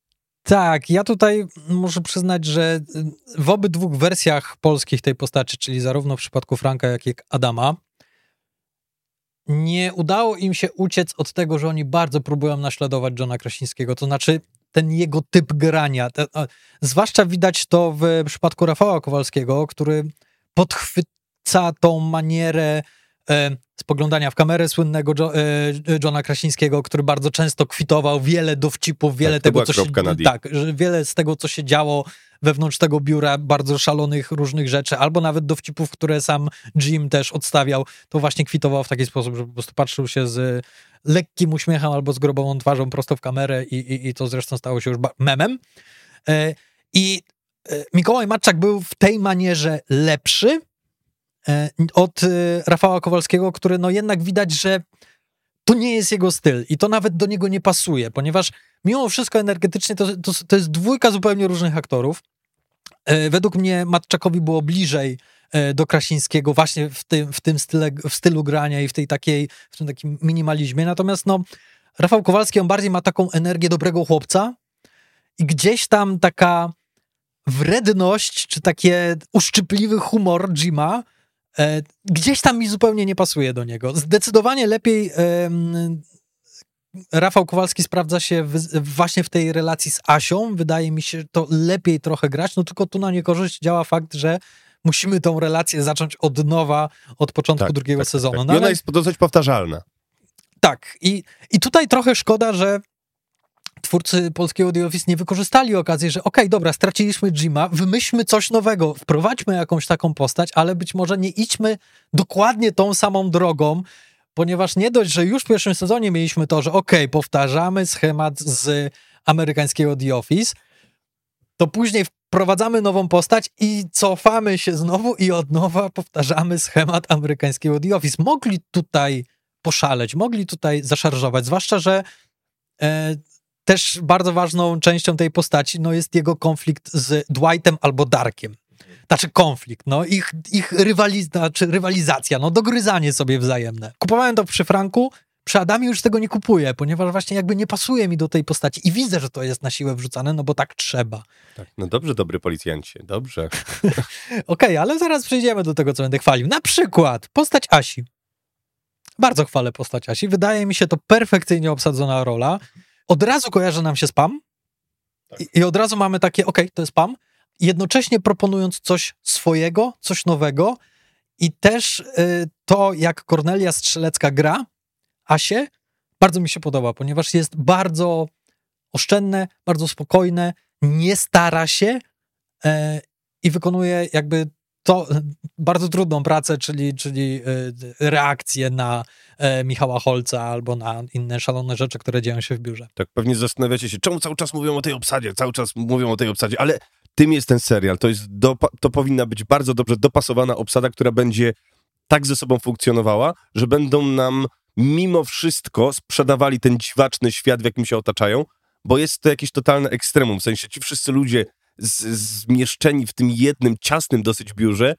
Tak, ja tutaj muszę przyznać, że w obydwu wersjach polskich tej postaci, czyli zarówno w przypadku Franka, jak i Adama, nie udało im się uciec od tego, że oni bardzo próbują naśladować Johna Krasińskiego, to znaczy ten jego typ grania. Te, a, zwłaszcza widać to w przypadku Rafała Kowalskiego, który podchwyca tą manierę e, spoglądania w kamerę słynnego jo, e, Johna Krasińskiego, który bardzo często kwitował wiele dowcipów, wiele tak, tego, co się, tak, że wiele z tego, co się działo wewnątrz tego biura, bardzo szalonych różnych rzeczy, albo nawet dowcipów, które sam Jim też odstawiał, to właśnie kwitował w taki sposób, że po prostu patrzył się z lekkim uśmiechem albo z grobową twarzą prosto w kamerę i, i, i to zresztą stało się już memem. E, I e, Mikołaj Matczak był w tej manierze lepszy od Rafała Kowalskiego, który no jednak widać, że to nie jest jego styl i to nawet do niego nie pasuje, ponieważ mimo wszystko energetycznie to, to, to jest dwójka zupełnie różnych aktorów. Według mnie Matczakowi było bliżej do Krasińskiego właśnie w tym, w tym style, w stylu grania i w tej takiej, w tym takim minimalizmie, natomiast no Rafał Kowalski, on bardziej ma taką energię dobrego chłopca i gdzieś tam taka wredność, czy takie uszczypliwy humor Jima E, gdzieś tam mi zupełnie nie pasuje do niego. Zdecydowanie lepiej e, Rafał Kowalski sprawdza się w, właśnie w tej relacji z Asią. Wydaje mi się to lepiej trochę grać, no tylko tu na niekorzyść działa fakt, że musimy tą relację zacząć od nowa, od początku tak, drugiego tak, sezonu. Tak. No, I ona ale... jest dosyć powtarzalna. Tak. I, I tutaj trochę szkoda, że twórcy polskiego The Office nie wykorzystali okazji, że okej, okay, dobra, straciliśmy Jima, wymyślmy coś nowego, wprowadźmy jakąś taką postać, ale być może nie idźmy dokładnie tą samą drogą, ponieważ nie dość, że już w pierwszym sezonie mieliśmy to, że okej, okay, powtarzamy schemat z amerykańskiego The Office, to później wprowadzamy nową postać i cofamy się znowu i od nowa powtarzamy schemat amerykańskiego The Office. Mogli tutaj poszaleć, mogli tutaj zaszarżować, zwłaszcza, że e, też bardzo ważną częścią tej postaci no, jest jego konflikt z Dwightem albo Darkiem. Znaczy konflikt, no, ich, ich rywaliz- znaczy rywalizacja, no, dogryzanie sobie wzajemne. Kupowałem to przy Franku, przy Adamie już tego nie kupuję, ponieważ właśnie jakby nie pasuje mi do tej postaci i widzę, że to jest na siłę wrzucane, no bo tak trzeba. Tak, no dobrze, dobry policjancie, dobrze. Okej, okay, ale zaraz przejdziemy do tego, co będę chwalił. Na przykład postać Asi. Bardzo chwalę postać Asi. Wydaje mi się to perfekcyjnie obsadzona rola. Od razu kojarzy nam się z Pam tak. I, i od razu mamy takie, okej, okay, to jest Pam, jednocześnie proponując coś swojego, coś nowego i też y, to, jak Kornelia Strzelecka gra Asię, bardzo mi się podoba, ponieważ jest bardzo oszczędne, bardzo spokojne, nie stara się y, i wykonuje jakby to bardzo trudną pracę, czyli, czyli y, reakcję na y, Michała Holca albo na inne szalone rzeczy, które dzieją się w biurze. Tak, pewnie zastanawiacie się, czemu cały czas mówią o tej obsadzie, cały czas mówią o tej obsadzie, ale tym jest ten serial. To, jest dopa- to powinna być bardzo dobrze dopasowana obsada, która będzie tak ze sobą funkcjonowała, że będą nam mimo wszystko sprzedawali ten dziwaczny świat, w jakim się otaczają, bo jest to jakieś totalne ekstremum. W sensie ci wszyscy ludzie z- zmieszczeni w tym jednym, ciasnym dosyć biurze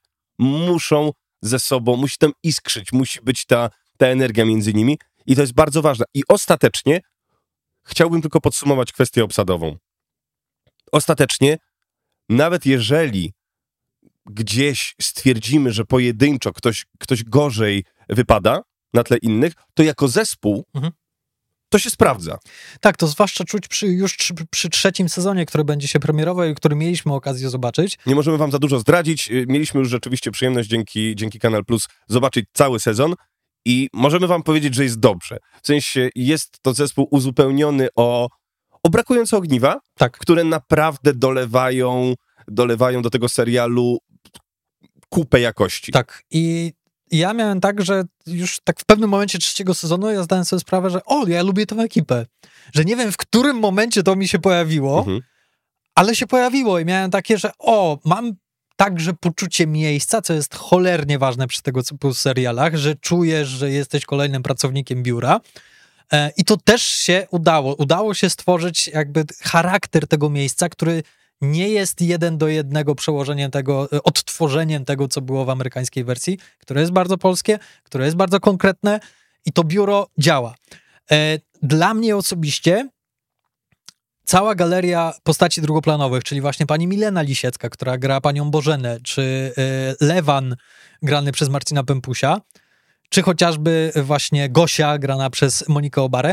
muszą ze sobą, musi tam iskrzyć, musi być ta, ta energia między nimi i to jest bardzo ważne. I ostatecznie chciałbym tylko podsumować kwestię obsadową. Ostatecznie nawet jeżeli gdzieś stwierdzimy, że pojedynczo ktoś, ktoś gorzej wypada na tle innych, to jako zespół mhm. to się sprawdza. Tak, to zwłaszcza czuć przy, już przy, przy trzecim sezonie, który będzie się premierował i który mieliśmy okazję zobaczyć. Nie możemy wam za dużo zdradzić. Mieliśmy już rzeczywiście przyjemność dzięki, dzięki Kanal Plus zobaczyć cały sezon i możemy wam powiedzieć, że jest dobrze. W sensie jest to zespół uzupełniony o o brakujące ogniwa, tak. które naprawdę dolewają, dolewają do tego serialu kupę jakości. Tak. I ja miałem tak, że już tak w pewnym momencie trzeciego sezonu ja zdałem sobie sprawę, że o, ja lubię tę ekipę. Że nie wiem, w którym momencie to mi się pojawiło, mhm. ale się pojawiło i miałem takie, że o, mam także poczucie miejsca, co jest cholernie ważne przy tego typu serialach, że czujesz, że jesteś kolejnym pracownikiem biura. I to też się udało. Udało się stworzyć jakby charakter tego miejsca, który nie jest jeden do jednego przełożeniem tego, odtworzeniem tego, co było w amerykańskiej wersji, które jest bardzo polskie, które jest bardzo konkretne i to biuro działa. Dla mnie osobiście cała galeria postaci drugoplanowych, czyli właśnie pani Milena Lisiecka, która gra panią Bożenę, czy Lewan grany przez Marcina Pępusia, czy chociażby właśnie Gosia, grana przez Monikę Obarę.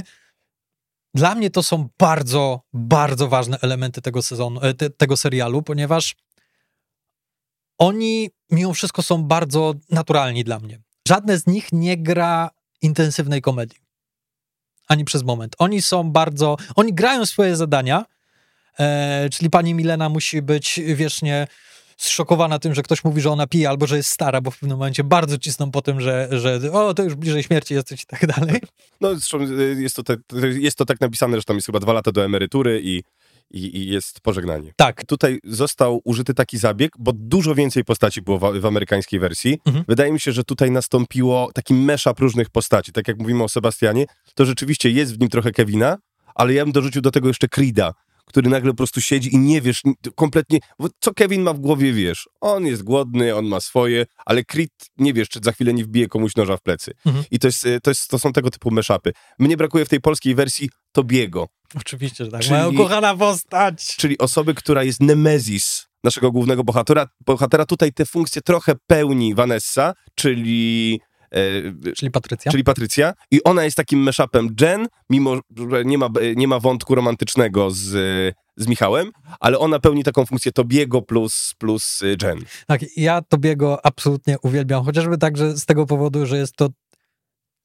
Dla mnie to są bardzo, bardzo ważne elementy tego sezonu, te, tego serialu, ponieważ oni mimo wszystko są bardzo naturalni dla mnie. Żadne z nich nie gra intensywnej komedii. Ani przez moment. Oni są bardzo... Oni grają swoje zadania, e, czyli pani Milena musi być wiecznie zszokowana tym, że ktoś mówi, że ona pije albo że jest stara, bo w pewnym momencie bardzo cisną po tym, że, że o, to już bliżej śmierci jesteś i tak dalej. No zresztą jest to, te, jest to tak napisane, że tam jest chyba dwa lata do emerytury i, i, i jest pożegnanie. Tak. Tutaj został użyty taki zabieg, bo dużo więcej postaci było w, w amerykańskiej wersji. Mhm. Wydaje mi się, że tutaj nastąpiło taki mashup różnych postaci. Tak jak mówimy o Sebastianie, to rzeczywiście jest w nim trochę Kevina, ale ja bym dorzucił do tego jeszcze Creeda, który nagle po prostu siedzi i nie wiesz kompletnie, co Kevin ma w głowie, wiesz. On jest głodny, on ma swoje, ale Creed nie wiesz, czy za chwilę nie wbije komuś noża w plecy. Mhm. I to, jest, to, jest, to są tego typu mashupy. Mnie brakuje w tej polskiej wersji Tobiego. Oczywiście, że tak. Czyli, moja ukochana postać. Czyli osoby, która jest nemezis naszego głównego bohatera. Bohatera tutaj te funkcje trochę pełni Vanessa, czyli... E, czyli Patrycja. Czyli Patrycja. I ona jest takim mashupem Jen, mimo że nie ma, nie ma wątku romantycznego z, z Michałem, ale ona pełni taką funkcję Tobiego plus, plus Jen. Tak, ja Tobiego absolutnie uwielbiam, chociażby także z tego powodu, że jest to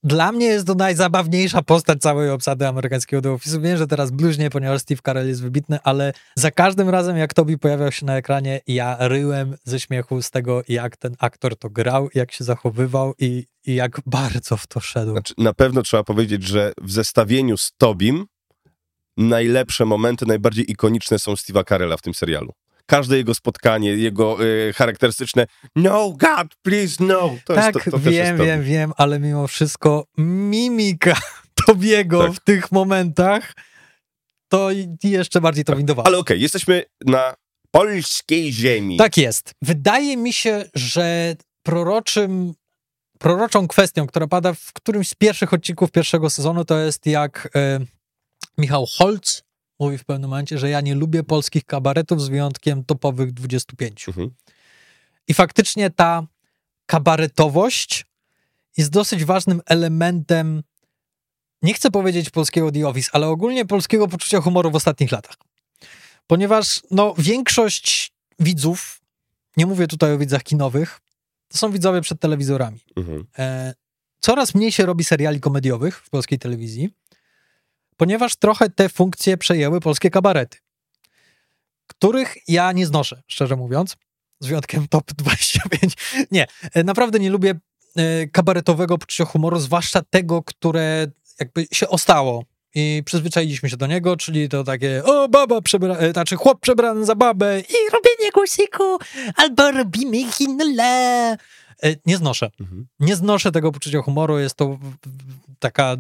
Dla mnie jest to najzabawniejsza postać całej obsady amerykańskiego The Office'u. Wiem, że teraz bluźnie, ponieważ Steve Carell jest wybitny, ale za każdym razem, jak Toby pojawiał się na ekranie, ja ryłem ze śmiechu z tego, jak ten aktor to grał, jak się zachowywał i, i jak bardzo w to szedł. Znaczy, na pewno trzeba powiedzieć, że w zestawieniu z Tobim najlepsze momenty, najbardziej ikoniczne są Steve'a Carella w tym serialu. Każde jego spotkanie, jego y, charakterystyczne no, God, please, no. To tak, jest, to, to wiem, też wiem, wiem, ale mimo wszystko mimika Tobiego tak. w tych momentach to jeszcze bardziej to tak. windowało. Ale okej, okay, jesteśmy na polskiej ziemi. Tak jest. Wydaje mi się, że proroczym, proroczą kwestią, która pada w którymś z pierwszych odcinków pierwszego sezonu, to jest jak e, Michał Holc mówi w pewnym momencie, że ja nie lubię polskich kabaretów z wyjątkiem topowych dwudziestu pięciu. Mhm. I faktycznie ta kabaretowość jest dosyć ważnym elementem, nie chcę powiedzieć polskiego The Office, ale ogólnie polskiego poczucia humoru w ostatnich latach. Ponieważ no, większość widzów, nie mówię tutaj o widzach kinowych, to są widzowie przed telewizorami. Mhm. E, coraz mniej się robi seriali komediowych w polskiej telewizji, ponieważ trochę te funkcje przejęły polskie kabarety, których ja nie znoszę, szczerze mówiąc, z wyjątkiem top dwadzieścia pięć. Nie, naprawdę nie lubię e, kabaretowego poczucia humoru, zwłaszcza tego, które jakby się ostało i przyzwyczailiśmy się do niego, czyli to takie o, baba przebrana, znaczy chłop przebrany za babę i robienie głośniku, albo robimy hinole. E, nie znoszę. Mhm. Nie znoszę tego poczucia humoru, jest to taka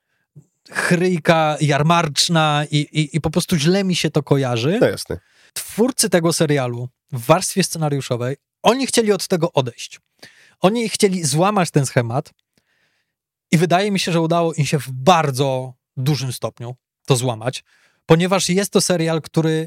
chryjka jarmarczna i, i, i po prostu źle mi się to kojarzy. No jasne. Twórcy tego serialu w warstwie scenariuszowej, oni chcieli od tego odejść. Oni chcieli złamać ten schemat i wydaje mi się, że udało im się w bardzo dużym stopniu to złamać, ponieważ jest to serial, który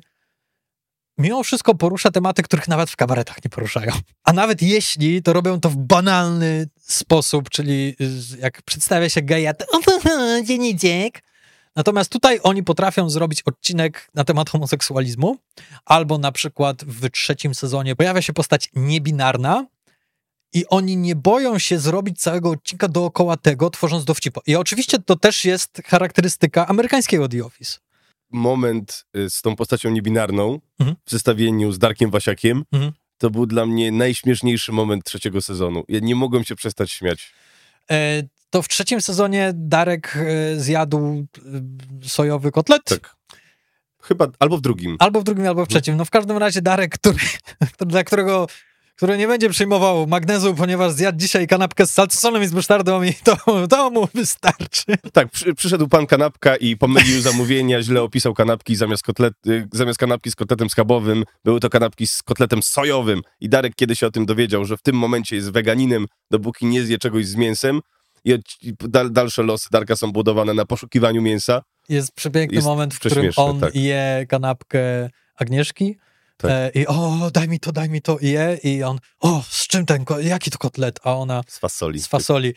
mimo wszystko porusza tematy, których nawet w kabaretach nie poruszają. A nawet jeśli, to robią to w banalny sposób, czyli jak przedstawia się geja, to dzienniczek. Natomiast tutaj oni potrafią zrobić odcinek na temat homoseksualizmu, albo na przykład w trzecim sezonie pojawia się postać niebinarna i oni nie boją się zrobić całego odcinka dookoła tego, tworząc dowcipo. I oczywiście to też jest charakterystyka amerykańskiego The Office. Moment z tą postacią niebinarną mhm. w zestawieniu z Darkiem Wasiakiem mhm. to był dla mnie najśmieszniejszy moment trzeciego sezonu. Ja nie mogłem się przestać śmiać. E, to w trzecim sezonie Darek e, zjadł e, sojowy kotlet? Tak. Chyba albo w drugim. Albo w drugim, albo w trzecim. No w każdym razie Darek, który, dla którego który nie będzie przyjmował magnezu, ponieważ zjadł dzisiaj kanapkę z salcesonem i z musztardą i to, to mu wystarczy. Tak, przy, przyszedł pan kanapka i pomylił zamówienia, źle opisał kanapki zamiast, kotlet, zamiast kanapki z kotletem schabowym, były to kanapki z kotletem sojowym i Darek kiedy się o tym dowiedział, że w tym momencie jest weganinem, dopóki nie zje czegoś z mięsem i, od, i dal, dalsze losy Darka są budowane na poszukiwaniu mięsa. Jest przepiękny jest moment, w którym on tak. je kanapkę Agnieszki. Tak. E, I o, daj mi to, daj mi to, i je, i on, o, z czym ten, jaki to kotlet? A ona, z fasoli. Z fasoli.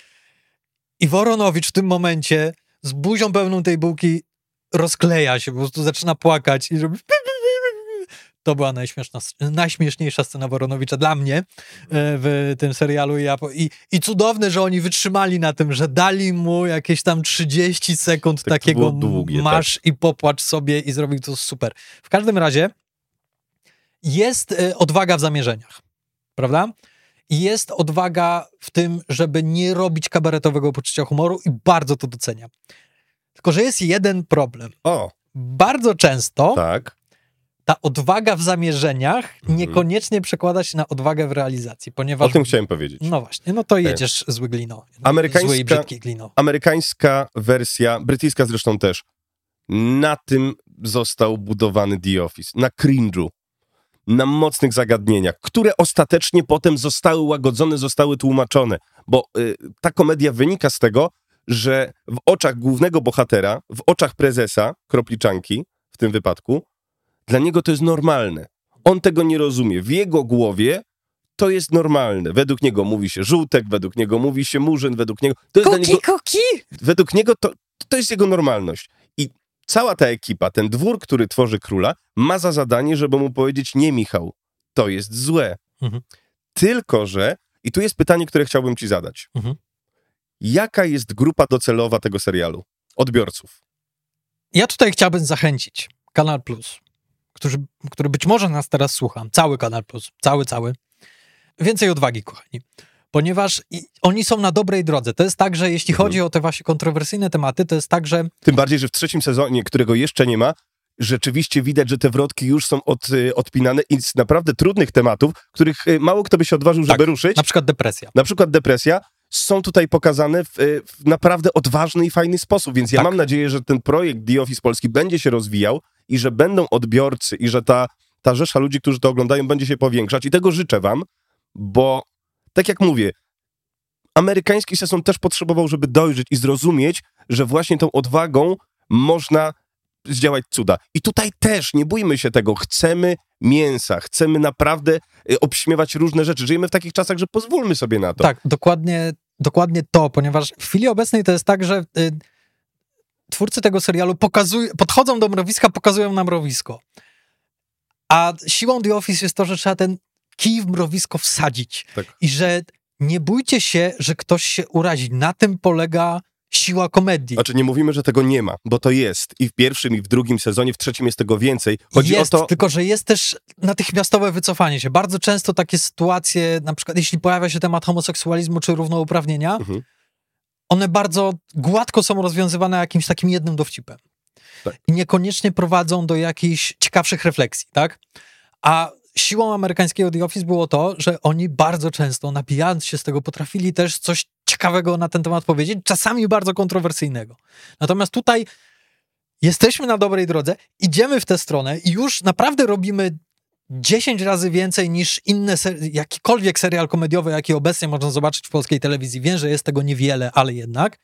I Woronowicz w tym momencie z buzią pełną tej bułki rozkleja się, po prostu zaczyna płakać i robi... To była najśmieszna, najśmieszniejsza scena Woronowicza dla mnie w tym serialu. I, i cudowne, że oni wytrzymali na tym, że dali mu jakieś tam trzydzieści sekund tak takiego długie, masz tak. i popłacz sobie i zrobił to super. W każdym razie jest y, odwaga w zamierzeniach, prawda? I jest odwaga w tym, żeby nie robić kabaretowego poczucia humoru i bardzo to doceniam. Tylko że jest jeden problem. O. Bardzo często tak. ta odwaga w zamierzeniach mhm. niekoniecznie przekłada się na odwagę w realizacji, ponieważ... O tym chciałem powiedzieć. No właśnie, no to jedziesz tak. zły glino. Amerykańska, zły i brzydki glino. Amerykańska wersja, brytyjska zresztą też, na tym został budowany The Office. Na cringe'u. Na mocnych zagadnieniach, które ostatecznie potem zostały łagodzone, zostały tłumaczone. Bo y, ta komedia wynika z tego, że w oczach głównego bohatera, w oczach prezesa, Kropliczanki w tym wypadku, dla niego to jest normalne. On tego nie rozumie. W jego głowie to jest normalne. Według niego mówi się żółtek, według niego mówi się murzyn, według niego... To jest kuki, dla niego, kuki! Według niego to, to jest jego normalność. I cała ta ekipa, ten dwór, który tworzy króla, ma za zadanie, żeby mu powiedzieć, nie Michał, to jest złe. Mhm. Tylko że, i tu jest pytanie, które chciałbym ci zadać. Mhm. Jaka jest grupa docelowa tego serialu? Odbiorców. Ja tutaj chciałbym zachęcić Kanal Plus, który, który być może nas teraz słucha, cały Kanal Plus, cały, cały. Więcej odwagi, kochani. Ponieważ i, oni są na dobrej drodze. To jest tak, że jeśli mhm. chodzi o te właśnie kontrowersyjne tematy, to jest tak, że... Tym bardziej, że w trzecim sezonie, którego jeszcze nie ma, rzeczywiście widać, że te wrotki już są od, odpinane i z naprawdę trudnych tematów, których mało kto by się odważył, żeby tak, ruszyć. Na przykład depresja. Na przykład depresja. Są tutaj pokazane w, w naprawdę odważny i fajny sposób, więc ja tak. mam nadzieję, że ten projekt The Office Polski będzie się rozwijał i że będą odbiorcy i że ta, ta rzesza ludzi, którzy to oglądają, będzie się powiększać i tego życzę wam, bo tak jak mówię, amerykański sezon też potrzebował, żeby dojrzeć i zrozumieć, że właśnie tą odwagą można zdziałać cuda. I tutaj też, nie bójmy się tego, chcemy mięsa, chcemy naprawdę obśmiewać różne rzeczy. Żyjemy w takich czasach, że pozwólmy sobie na to. Tak, dokładnie, dokładnie to, ponieważ w chwili obecnej to jest tak, że y, twórcy tego serialu pokazują, podchodzą do mrowiska, pokazują nam mrowisko. A siłą The Office jest to, że trzeba ten kij w mrowisko wsadzić. Tak. I że nie bójcie się, że ktoś się urazi. Na tym polega siła komedii. Znaczy nie mówimy, że tego nie ma, bo to jest i w pierwszym, i w drugim sezonie, w trzecim jest tego więcej. Chodzi jest, o to... tylko że jest też natychmiastowe wycofanie się. Bardzo często takie sytuacje, na przykład jeśli pojawia się temat homoseksualizmu czy równouprawnienia, mhm. one bardzo gładko są rozwiązywane jakimś takim jednym dowcipem. Tak. I niekoniecznie prowadzą do jakichś ciekawszych refleksji, tak? A siłą amerykańskiego The Office było to, że oni bardzo często, napijając się z tego, potrafili też coś ciekawego na ten temat powiedzieć, czasami bardzo kontrowersyjnego. Natomiast tutaj jesteśmy na dobrej drodze, idziemy w tę stronę i już naprawdę robimy dziesięć razy więcej niż inne, ser- jakikolwiek serial komediowy, jaki obecnie można zobaczyć w polskiej telewizji. Wiem, że jest tego niewiele, ale jednak.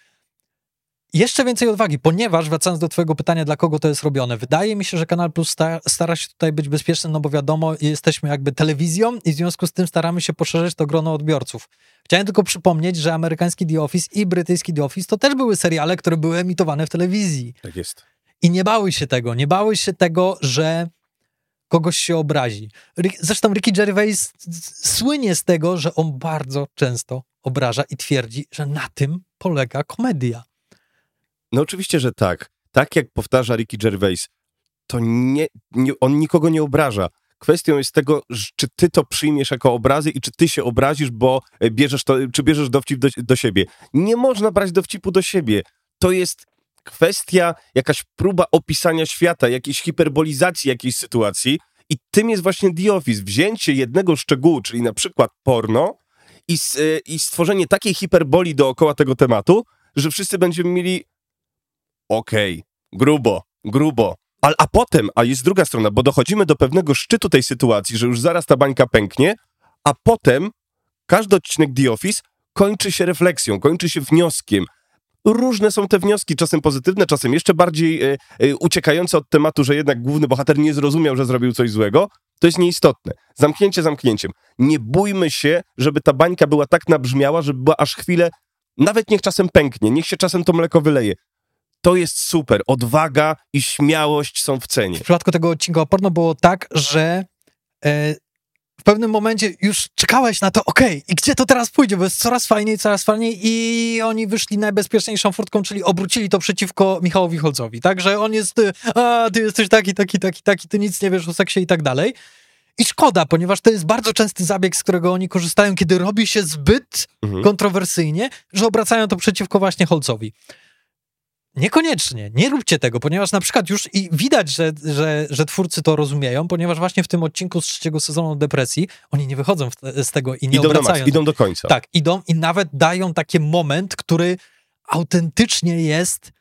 Jeszcze więcej odwagi, ponieważ, wracając do twojego pytania, dla kogo to jest robione, wydaje mi się, że Kanal Plus sta- stara się tutaj być bezpieczny, no bo wiadomo, jesteśmy jakby telewizją i w związku z tym staramy się poszerzyć to grono odbiorców. Chciałem tylko przypomnieć, że amerykański The Office i brytyjski The Office to też były seriale, które były emitowane w telewizji. Tak jest. I nie bały się tego, nie bały się tego, że kogoś się obrazi. Zresztą Ricky Gervais słynie z tego, że on bardzo często obraża i twierdzi, że na tym polega komedia. No oczywiście, że tak. Tak jak powtarza Ricky Gervais, to nie, nie, on nikogo nie obraża. Kwestią jest tego, czy ty to przyjmiesz jako obrazy i czy ty się obrazisz, bo bierzesz to, czy bierzesz dowcip do, do siebie. Nie można brać dowcipu do siebie. To jest kwestia, jakaś próba opisania świata, jakiejś hiperbolizacji jakiejś sytuacji i tym jest właśnie The Office. Wzięcie jednego szczegółu, czyli na przykład porno i, i stworzenie takiej hiperboli dookoła tego tematu, że wszyscy będziemy mieli okej, okay, grubo, grubo. A, a potem, a jest druga strona, bo dochodzimy do pewnego szczytu tej sytuacji, że już zaraz ta bańka pęknie, a potem każdy odcinek The Office kończy się refleksją, kończy się wnioskiem. Różne są te wnioski, czasem pozytywne, czasem jeszcze bardziej e, e, uciekające od tematu, że jednak główny bohater nie zrozumiał, że zrobił coś złego. To jest nieistotne. Zamknięcie zamknięciem. Nie bójmy się, żeby ta bańka była tak nabrzmiała, żeby była aż chwilę, nawet niech czasem pęknie, niech się czasem to mleko wyleje. To jest super. Odwaga i śmiałość są w cenie. W przypadku tego odcinka o porno było tak, że e, w pewnym momencie już czekałeś na to, okej, okay, i gdzie to teraz pójdzie, bo jest coraz fajniej, coraz fajniej i oni wyszli najbezpieczniejszą furtką, czyli obrócili to przeciwko Michałowi Holcowi, tak, że on jest, a ty jesteś taki, taki, taki, taki, ty nic nie wiesz o seksie i tak dalej. I szkoda, ponieważ to jest bardzo częsty zabieg, z którego oni korzystają, kiedy robi się zbyt mhm. kontrowersyjnie, że obracają to przeciwko właśnie Holcowi. Niekoniecznie, nie róbcie tego, ponieważ na przykład już i widać, że, że, że twórcy to rozumieją, ponieważ właśnie w tym odcinku z trzeciego sezonu Depresji oni nie wychodzą w, z tego i nie idą obracają. Do max, idą do końca. Tak, idą i nawet dają taki moment, który autentycznie jest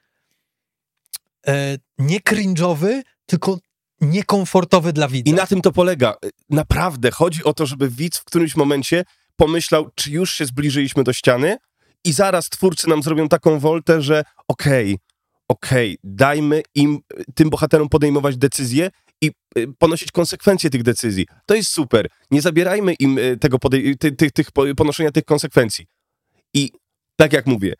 e, nie cringe'owy, tylko niekomfortowy dla widza. I na tym to polega. Naprawdę chodzi o to, żeby widz w którymś momencie pomyślał, czy już się zbliżyliśmy do ściany, i zaraz twórcy nam zrobią taką woltę, że okej, okay, okej, okay, dajmy im, tym bohaterom podejmować decyzje i y, ponosić konsekwencje tych decyzji. To jest super. Nie zabierajmy im y, tego podej- ty, ty, tych, ponoszenia tych konsekwencji. I tak jak mówię,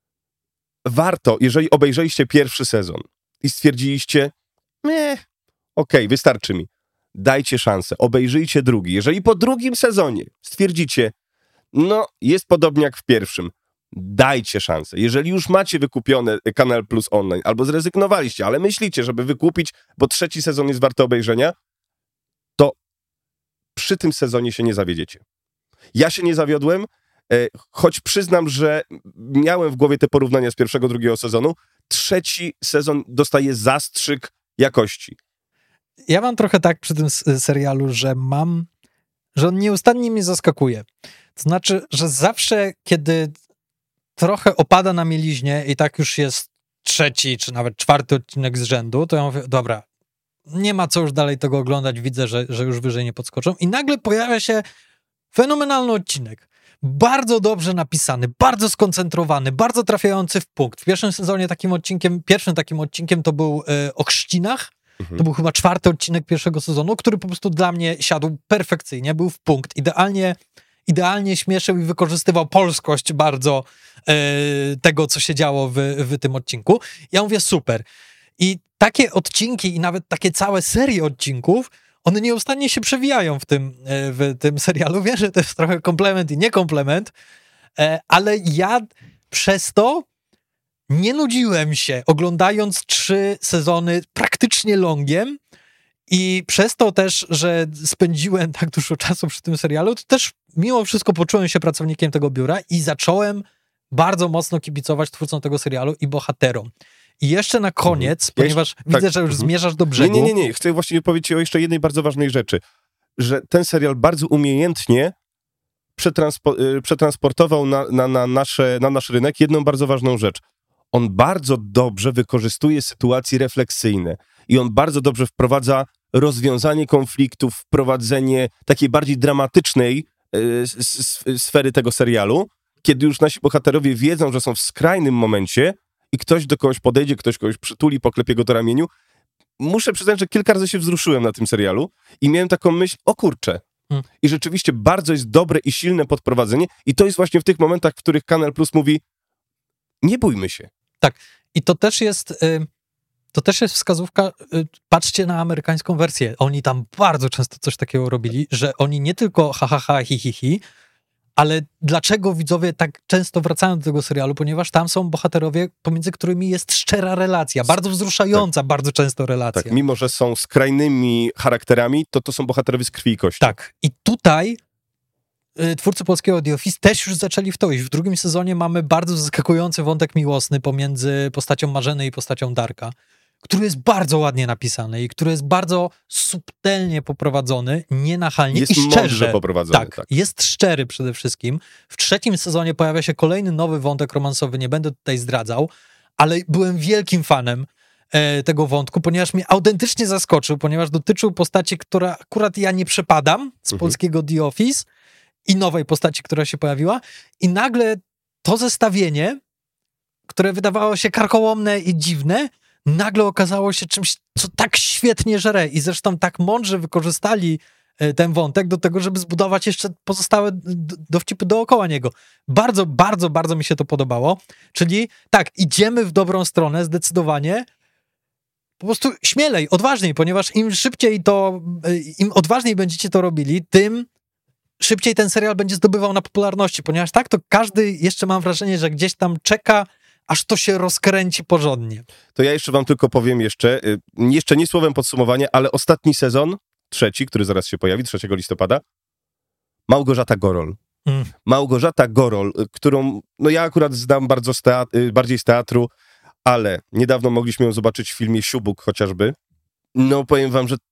warto, jeżeli obejrzeliście pierwszy sezon i stwierdziliście, nie, okej, okay, wystarczy mi. Dajcie szansę, obejrzyjcie drugi. Jeżeli po drugim sezonie stwierdzicie, no, jest podobnie jak w pierwszym, dajcie szansę. Jeżeli już macie wykupione Kanal Plus Online, albo zrezygnowaliście, ale myślicie, żeby wykupić, bo trzeci sezon jest warty obejrzenia, to przy tym sezonie się nie zawiedziecie. Ja się nie zawiodłem, choć przyznam, że miałem w głowie te porównania z pierwszego, drugiego sezonu. Trzeci sezon dostaje zastrzyk jakości. Ja mam trochę tak przy tym serialu, że mam, że on nieustannie mnie zaskakuje. To znaczy, że zawsze, kiedy trochę opada na mieliźnie i tak już jest trzeci, czy nawet czwarty odcinek z rzędu, to ja mówię, dobra, nie ma co już dalej tego oglądać, widzę, że, że już wyżej nie podskoczą. I nagle pojawia się fenomenalny odcinek. Bardzo dobrze napisany, bardzo skoncentrowany, bardzo trafiający w punkt. W pierwszym sezonie takim odcinkiem, pierwszym takim odcinkiem to był e, o chrzcinach. Mhm. To był chyba czwarty odcinek pierwszego sezonu, który po prostu dla mnie siadł perfekcyjnie, był w punkt. Idealnie, idealnie śmieszył i wykorzystywał polskość bardzo e, tego, co się działo w, w tym odcinku. Ja mówię, super. I takie odcinki i nawet takie całe serie odcinków, one nieustannie się przewijają w tym, w tym serialu. Wiem, że to jest trochę komplement i nie komplement, ale ja przez to nie nudziłem się, oglądając trzy sezony praktycznie longiem i przez to też, że spędziłem tak dużo czasu przy tym serialu, to też mimo wszystko poczułem się pracownikiem tego biura i zacząłem bardzo mocno kibicować twórcom tego serialu i bohaterom. I jeszcze na koniec, mhm. ponieważ ja, widzę, tak, że już mhm. zmierzasz do brzegu. Nie, nie, nie, nie. Chcę właściwie powiedzieć o jeszcze jednej bardzo ważnej rzeczy, że ten serial bardzo umiejętnie przetranspo- przetransportował na, na, na, nasze, na nasz rynek jedną bardzo ważną rzecz. On bardzo dobrze wykorzystuje sytuacje refleksyjne i on bardzo dobrze wprowadza rozwiązanie konfliktów, wprowadzenie takiej bardziej dramatycznej y, s- s- sfery tego serialu, kiedy już nasi bohaterowie wiedzą, że są w skrajnym momencie i ktoś do kogoś podejdzie, ktoś kogoś przytuli, poklepie go do ramieniu. Muszę przyznać, że kilka razy się wzruszyłem na tym serialu i miałem taką myśl, o kurczę. Hmm. I rzeczywiście bardzo jest dobre i silne podprowadzenie i to jest właśnie w tych momentach, w których Kanal Plus mówi, nie bójmy się. Tak. I to też jest, y, to też jest wskazówka, y, patrzcie na amerykańską wersję. Oni tam bardzo często coś takiego robili, że oni nie tylko ha, ha, ha, hi, hi, hi, ale dlaczego widzowie tak często wracają do tego serialu? Ponieważ tam są bohaterowie, pomiędzy którymi jest szczera relacja, bardzo wzruszająca, tak. bardzo często relacja. Tak, mimo że są skrajnymi charakterami, to to są bohaterowie z krwi i kości. Tak. I tutaj y, twórcy polskiego The Office też już zaczęli w to iść. W drugim sezonie mamy bardzo zaskakujący wątek miłosny pomiędzy postacią Marzeny i postacią Darka, który jest bardzo ładnie napisany i który jest bardzo subtelnie poprowadzony, nienachalnie jest i szczerze. Mądrze poprowadzony. Tak, tak, jest szczery przede wszystkim. W trzecim sezonie pojawia się kolejny nowy wątek romansowy, nie będę tutaj zdradzał, ale byłem wielkim fanem e, tego wątku, ponieważ mnie autentycznie zaskoczył, ponieważ dotyczył postaci, która akurat ja nie przepadam z mhm. polskiego The Office i nowej postaci, która się pojawiła i nagle to zestawienie, które wydawało się karkołomne i dziwne, nagle okazało się czymś, co tak świetnie żre i zresztą tak mądrze wykorzystali ten wątek do tego, żeby zbudować jeszcze pozostałe dowcipy dookoła niego. Bardzo, bardzo, bardzo mi się to podobało. Czyli tak, idziemy w dobrą stronę zdecydowanie, po prostu śmielej, odważniej, ponieważ im szybciej to, im odważniej będziecie to robili, tym szybciej ten serial będzie zdobywał na popularności, ponieważ tak, to każdy jeszcze mam wrażenie, że gdzieś tam czeka, aż to się rozkręci porządnie. To ja jeszcze wam tylko powiem jeszcze, jeszcze nie słowem podsumowania, ale ostatni sezon, trzeci, który zaraz się pojawi, trzeciego listopada, Małgorzata Gorol. Mm. Małgorzata Gorol, którą no ja akurat znam bardzo z teat- bardziej z teatru, ale niedawno mogliśmy ją zobaczyć w filmie Siubuk chociażby. No powiem wam, że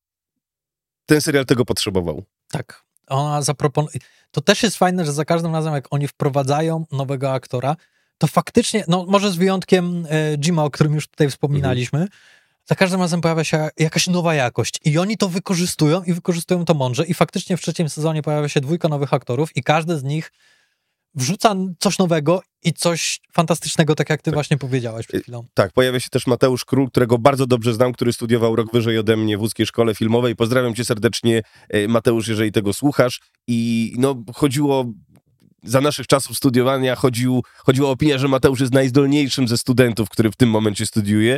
ten serial tego potrzebował. Tak. Ona zaproponuje... To też jest fajne, że za każdym razem, jak oni wprowadzają nowego aktora, to faktycznie, no może z wyjątkiem e, Jima, o którym już tutaj wspominaliśmy, mhm. za każdym razem pojawia się jakaś nowa jakość i oni to wykorzystują i wykorzystują to mądrze i faktycznie w trzecim sezonie pojawia się dwójka nowych aktorów i każdy z nich wrzuca coś nowego i coś fantastycznego, tak jak ty tak. właśnie powiedziałeś przed chwilą. Tak, pojawia się też Mateusz Król, którego bardzo dobrze znam, który studiował rok wyżej ode mnie w łódzkiej szkole filmowej. Pozdrawiam cię serdecznie, Mateusz, jeżeli tego słuchasz. I no, chodziło... Za naszych czasów studiowania chodził, chodziła opinia, że Mateusz jest najzdolniejszym ze studentów, który w tym momencie studiuje.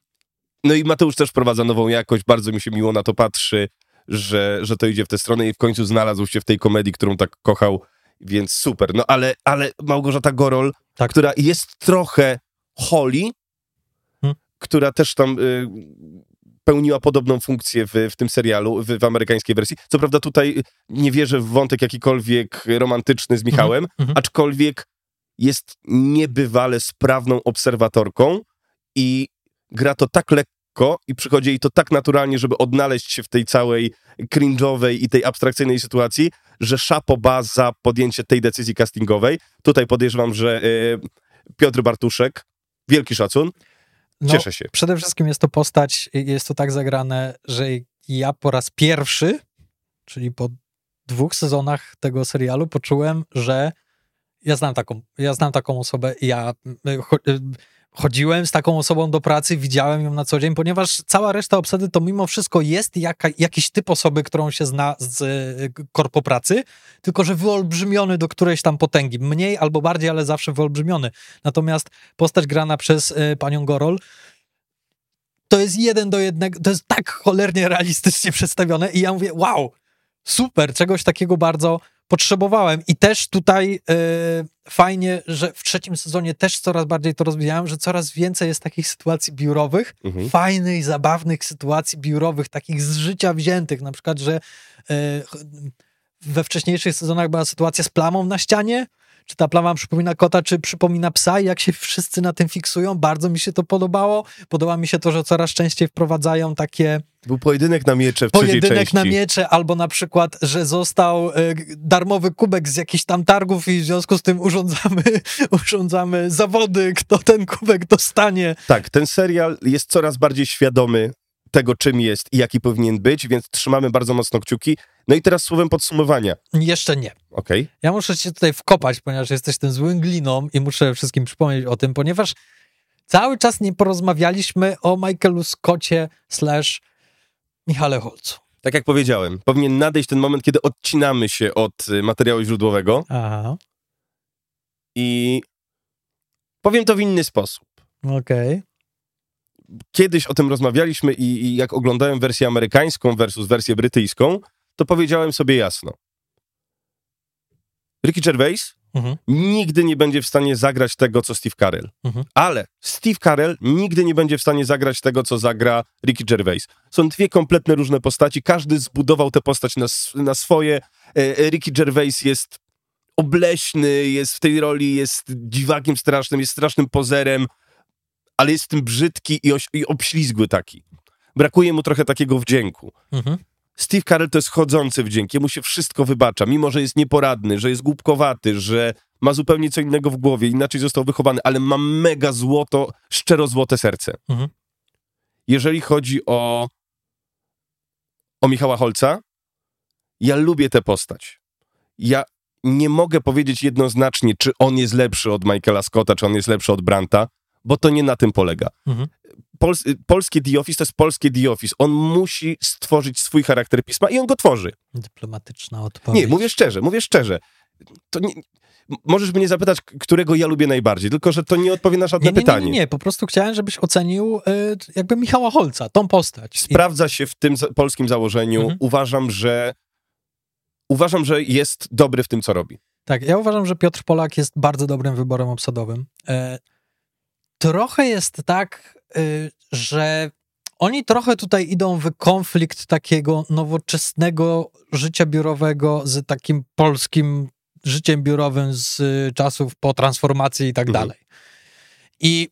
No i Mateusz też wprowadza nową jakość, bardzo mi się miło na to patrzy, że, że to idzie w tę stronę i w końcu znalazł się w tej komedii, którą tak kochał więc super. No ale, ale Małgorzata Gorol, Tak. która jest trochę Holly, Hmm. która też tam y, pełniła podobną funkcję w, w tym serialu, w, w amerykańskiej wersji. Co prawda tutaj nie wierzę w wątek jakikolwiek romantyczny z Michałem, Mhm. aczkolwiek jest niebywale sprawną obserwatorką i gra to tak lekko i przychodzi jej to tak naturalnie, żeby odnaleźć się w tej całej cringe'owej i tej abstrakcyjnej sytuacji, że chapeau bas za podjęcie tej decyzji castingowej. Tutaj podejrzewam, że y, Piotr Bartuszek, wielki szacun, No, cieszę się. przede wszystkim jest to postać, jest to tak zagrane, że ja po raz pierwszy, czyli po dwóch sezonach tego serialu, poczułem, że ja znam taką, ja znam taką osobę, ja chodziłem z taką osobą do pracy, widziałem ją na co dzień, ponieważ cała reszta obsady to mimo wszystko jest jaka, jakiś typ osoby, którą się zna z korpo pracy, tylko że wyolbrzymiony do którejś tam potęgi. Mniej albo bardziej, ale zawsze wyolbrzymiony. Natomiast postać grana przez y, panią Gorol to jest jeden do jednego, to jest tak cholernie realistycznie przedstawione i ja mówię, wow, super, czegoś takiego bardzo potrzebowałem. I też tutaj yy, fajnie, że w trzecim sezonie też coraz bardziej to rozwijałem, że coraz więcej jest takich sytuacji biurowych, Mhm. fajnych, zabawnych sytuacji biurowych, takich z życia wziętych. Na przykład, że yy, we wcześniejszych sezonach była sytuacja z plamą na ścianie, czy ta plama przypomina kota, czy przypomina psa i jak się wszyscy na tym fiksują. Bardzo mi się to podobało. Podoba mi się to, że coraz częściej wprowadzają takie... Był pojedynek na miecze w trzeciej Pojedynek części. na miecze, albo na przykład, że został y, darmowy kubek z jakichś tam targów i w związku z tym urządzamy, urządzamy zawody, kto ten kubek dostanie. Tak, ten serial jest coraz bardziej świadomy tego, czym jest i jaki powinien być, więc trzymamy bardzo mocno kciuki. No i teraz słowem podsumowania. Jeszcze nie. Okej. Okay. Ja muszę cię tutaj wkopać, ponieważ jesteś tym złym gliną i muszę wszystkim przypomnieć o tym, ponieważ cały czas nie porozmawialiśmy o Michaelu Scotcie slash Michale Holcu. Tak jak powiedziałem, powinien nadejść ten moment, kiedy odcinamy się od y, materiału źródłowego. Aha. I powiem to w inny sposób. Okej. Okay. Kiedyś o tym rozmawialiśmy i, i jak oglądałem wersję amerykańską versus wersję brytyjską, to powiedziałem sobie jasno. Ricky Gervais Mhm. nigdy nie będzie w stanie zagrać tego, co Steve Carell. Mhm. Ale Steve Carell nigdy nie będzie w stanie zagrać tego, co zagra Ricky Gervais. Są dwie kompletnie różne postaci. Każdy zbudował tę postać na, na swoje. E, Ricky Gervais jest obleśny, jest w tej roli, jest dziwakiem strasznym, jest strasznym pozerem, ale jest w tym brzydki i, oś, i obślizgły taki. Brakuje mu trochę takiego wdzięku. Mhm. Steve Carell to jest chodzący wdzięk, jemu się wszystko wybacza, mimo że jest nieporadny, że jest głupkowaty, że ma zupełnie co innego w głowie, inaczej został wychowany, ale ma mega złoto, szczero złote serce. Mhm. Jeżeli chodzi o, o Michała Holca, ja lubię tę postać. Ja nie mogę powiedzieć jednoznacznie, czy on jest lepszy od Michaela Scotta, czy on jest lepszy od Branta, bo to nie na tym polega. Mhm. Pols polskie The Office to jest polskie The Office. On musi stworzyć swój charakter pisma i on go tworzy. Dyplomatyczna odpowiedź. Nie, mówię szczerze, mówię szczerze. To nie, możesz mnie zapytać, którego ja lubię najbardziej, tylko że to nie odpowie na żadne nie, nie, nie, pytanie. Nie, nie, po prostu chciałem, żebyś ocenił y, jakby Michała Holca, tą postać. Sprawdza się w tym za polskim założeniu. Mhm. Uważam, że uważam, że jest dobry w tym, co robi. Tak, ja uważam, że Piotr Polak jest bardzo dobrym wyborem obsadowym. E, trochę jest tak, y, że oni trochę tutaj idą w konflikt takiego nowoczesnego życia biurowego z takim polskim życiem biurowym z czasów po transformacji i tak Mhm. dalej. I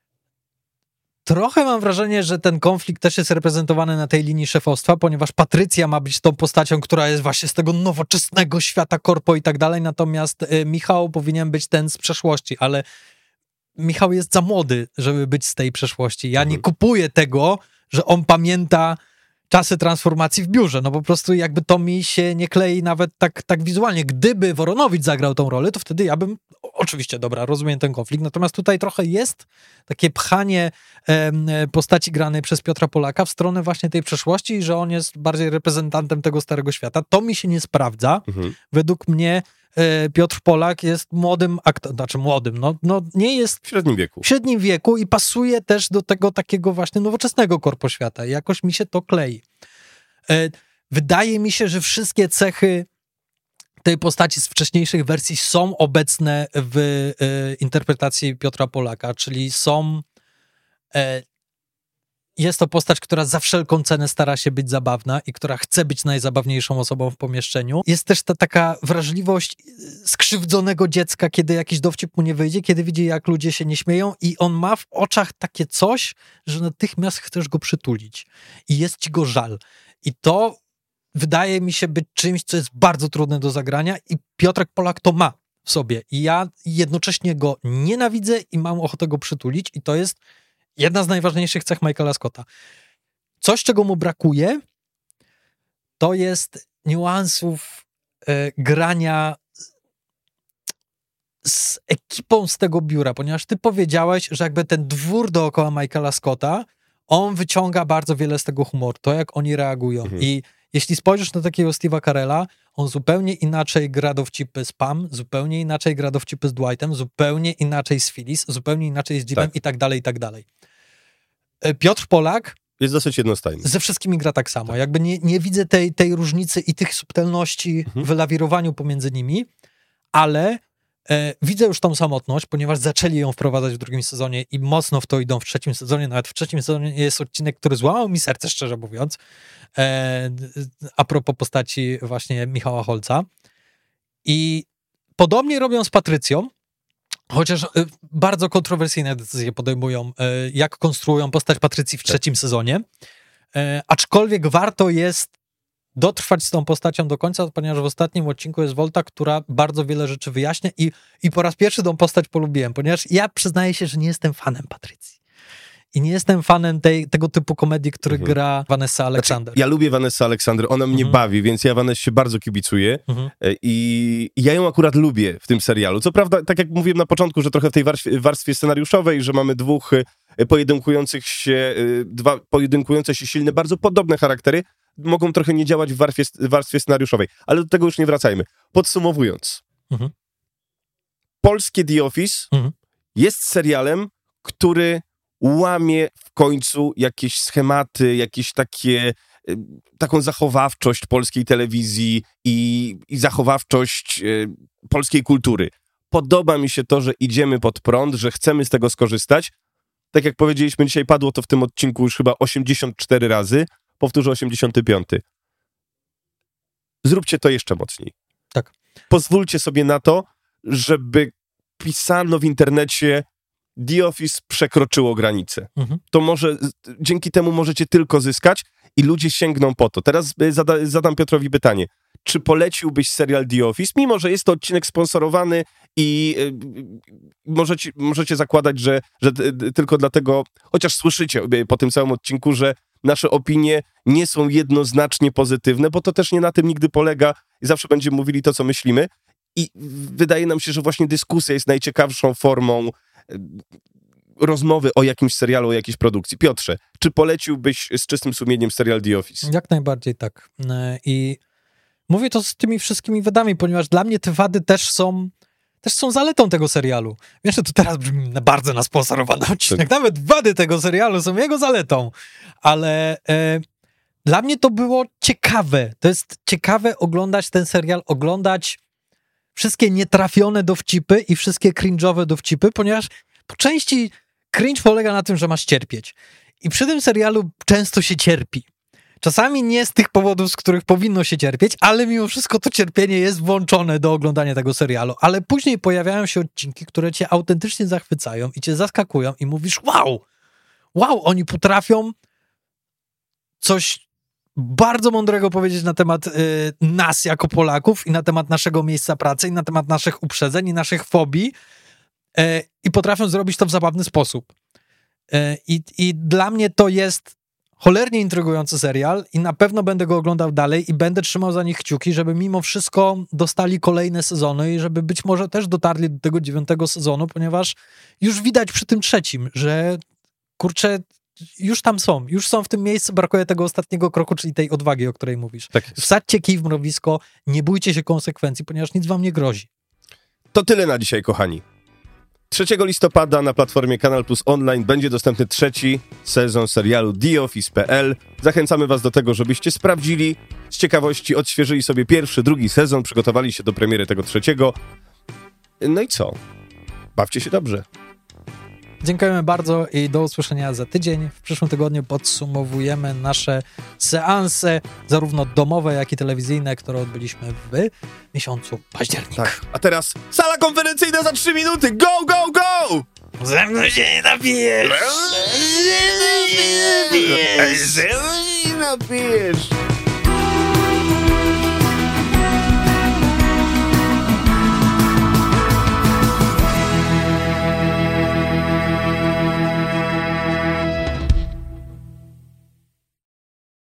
trochę mam wrażenie, że ten konflikt też jest reprezentowany na tej linii szefostwa, ponieważ Patrycja ma być tą postacią, która jest właśnie z tego nowoczesnego świata korpo i tak dalej, natomiast y, Michał powinien być ten z przeszłości, ale Michał jest za młody, żeby być z tej przeszłości. Ja Mhm. nie kupuję tego, że on pamięta czasy transformacji w biurze. No po prostu jakby to mi się nie klei nawet tak, tak wizualnie. Gdyby Woronowicz zagrał tą rolę, to wtedy ja bym, oczywiście, dobra, rozumiem ten konflikt, natomiast tutaj trochę jest takie pchanie e, postaci granej przez Piotra Polaka w stronę właśnie tej przeszłości, że on jest bardziej reprezentantem tego starego świata. To mi się nie sprawdza. Mhm. Według mnie e, Piotr Polak jest młodym aktorem, znaczy młodym, no, no nie jest W średnim wieku. w średnim wieku i pasuje też do tego takiego właśnie nowoczesnego korpoświata. Jakoś mi się to klei. E, wydaje mi się, że wszystkie cechy tej postaci z wcześniejszych wersji są obecne w y, interpretacji Piotra Polaka, czyli są... Y, jest to postać, która za wszelką cenę stara się być zabawna i która chce być najzabawniejszą osobą w pomieszczeniu. Jest też ta taka wrażliwość skrzywdzonego dziecka, kiedy jakiś dowcip mu nie wyjdzie, kiedy widzi, jak ludzie się nie śmieją i on ma w oczach takie coś, że natychmiast chcesz go przytulić i jest ci go żal. I to wydaje mi się być czymś, co jest bardzo trudne do zagrania i Piotrek Polak to ma w sobie. I ja jednocześnie go nienawidzę i mam ochotę go przytulić i to jest jedna z najważniejszych cech Michaela Scotta. Coś, czego mu brakuje, to jest niuansów e, grania z ekipą z tego biura, ponieważ ty powiedziałeś, że jakby ten dwór dookoła Michaela Scotta, on wyciąga bardzo wiele z tego humoru, to jak oni reagują. Mhm. I jeśli spojrzysz na takiego Steve'a Carella, on zupełnie inaczej gra dowcipy z Pam, zupełnie inaczej gra dowcipy z Dwightem, zupełnie inaczej z Phyllis, zupełnie inaczej z Jimem tak. i tak dalej, i tak dalej. Piotr Polak jest dosyć jednostajny. Ze wszystkimi gra tak samo. Tak. Jakby nie, nie widzę tej, tej różnicy i tych subtelności mhm. w lawirowaniu pomiędzy nimi, ale e, widzę już tą samotność, ponieważ zaczęli ją wprowadzać w drugim sezonie i mocno w to idą w trzecim sezonie. Nawet w trzecim sezonie jest odcinek, który złamał mi serce, szczerze mówiąc, e, a propos postaci właśnie Michała Holca. I podobnie robią z Patrycją, chociaż bardzo kontrowersyjne decyzje podejmują, jak konstruują postać Patrycji w trzecim tak. sezonie. Aczkolwiek warto jest dotrwać z tą postacią do końca, ponieważ w ostatnim odcinku jest Volta, która bardzo wiele rzeczy wyjaśnia i, i po raz pierwszy tą postać polubiłem, ponieważ ja przyznaję się, że nie jestem fanem Patrycji. I nie jestem fanem tej, tego typu komedii, który mhm. gra Vanessa Alexander. Znaczy, ja lubię Vanessa Alexander, ona mnie mhm. bawi, więc ja Vanessie bardzo kibicuję mhm. i ja ją akurat lubię w tym serialu. Co prawda, tak jak mówiłem na początku, że trochę w tej warstwie, warstwie scenariuszowej, że mamy dwóch pojedynkujących się, dwa pojedynkujące się silne, bardzo podobne charaktery, mogą trochę nie działać w warstwie, warstwie scenariuszowej, ale do tego już nie wracajmy. Podsumowując, mhm. polskie The Office mhm. jest serialem, który łamie w końcu jakieś schematy, jakieś takie, taką zachowawczość polskiej telewizji i, i zachowawczość e, polskiej kultury. Podoba mi się to, że idziemy pod prąd, że chcemy z tego skorzystać. Tak jak powiedzieliśmy dzisiaj, padło to w tym odcinku już chyba osiemdziesiąt cztery razy, powtórzę osiemdziesiąty piąty. Zróbcie to jeszcze mocniej. Tak. Pozwólcie sobie na to, żeby pisano w internecie The Office przekroczyło granicę. Mhm. To może, dzięki temu możecie tylko zyskać i ludzie sięgną po to. Teraz zada, zadam Piotrowi pytanie. Czy poleciłbyś serial The Office, mimo że jest to odcinek sponsorowany i y, możecie, możecie zakładać, że, że y, tylko dlatego, chociaż słyszycie y, po tym całym odcinku, że nasze opinie nie są jednoznacznie pozytywne, bo to też nie na tym nigdy polega i zawsze będziemy mówili to, co myślimy i wydaje nam się, że właśnie dyskusja jest najciekawszą formą rozmowy o jakimś serialu, o jakiejś produkcji. Piotrze, czy poleciłbyś z czystym sumieniem serial The Office? Jak najbardziej tak. I mówię to z tymi wszystkimi wadami, ponieważ dla mnie te wady też są też są zaletą tego serialu. Wiesz, że to teraz brzmi bardzo na sponsorowany odcinek. Tak. Nawet wady tego serialu są jego zaletą. Ale e, dla mnie to było ciekawe. To jest ciekawe oglądać ten serial, oglądać wszystkie nietrafione dowcipy i wszystkie cringe'owe dowcipy, ponieważ po części cringe polega na tym, że masz cierpieć. I przy tym serialu często się cierpi. Czasami nie z tych powodów, z których powinno się cierpieć, ale mimo wszystko to cierpienie jest włączone do oglądania tego serialu. Ale później pojawiają się odcinki, które cię autentycznie zachwycają i cię zaskakują i mówisz, wow, wow, oni potrafią coś bardzo mądrego powiedzieć na temat y, nas jako Polaków i na temat naszego miejsca pracy i na temat naszych uprzedzeń i naszych fobii y, i potrafią zrobić to w zabawny sposób. Y, i, I dla mnie to jest cholernie intrygujący serial i na pewno będę go oglądał dalej i będę trzymał za nich kciuki, żeby mimo wszystko dostali kolejne sezony i żeby być może też dotarli do tego dziewiątego sezonu, ponieważ już widać przy tym trzecim, że kurczę, już tam są, już są w tym miejscu, brakuje tego ostatniego kroku, czyli tej odwagi, o której mówisz. Tak. Wsadźcie kij w mrowisko, nie bójcie się konsekwencji, ponieważ nic wam nie grozi. To tyle na dzisiaj, kochani. trzeciego listopada na platformie Kanal Plus Online będzie dostępny trzeci sezon serialu The Office kropka p l. Zachęcamy was do tego, żebyście sprawdzili, z ciekawości odświeżyli sobie pierwszy, drugi sezon, przygotowali się do premiery tego trzeciego. No i co? Bawcie się dobrze. Dziękujemy bardzo i do usłyszenia za tydzień. W przyszłym tygodniu podsumowujemy nasze seanse, zarówno domowe, jak i telewizyjne, które odbyliśmy w miesiącu październik. Tak. A teraz sala konferencyjna za trzy minuty. Go, go, go! Ze mną się nie napijesz! Ze mną się nie napijesz!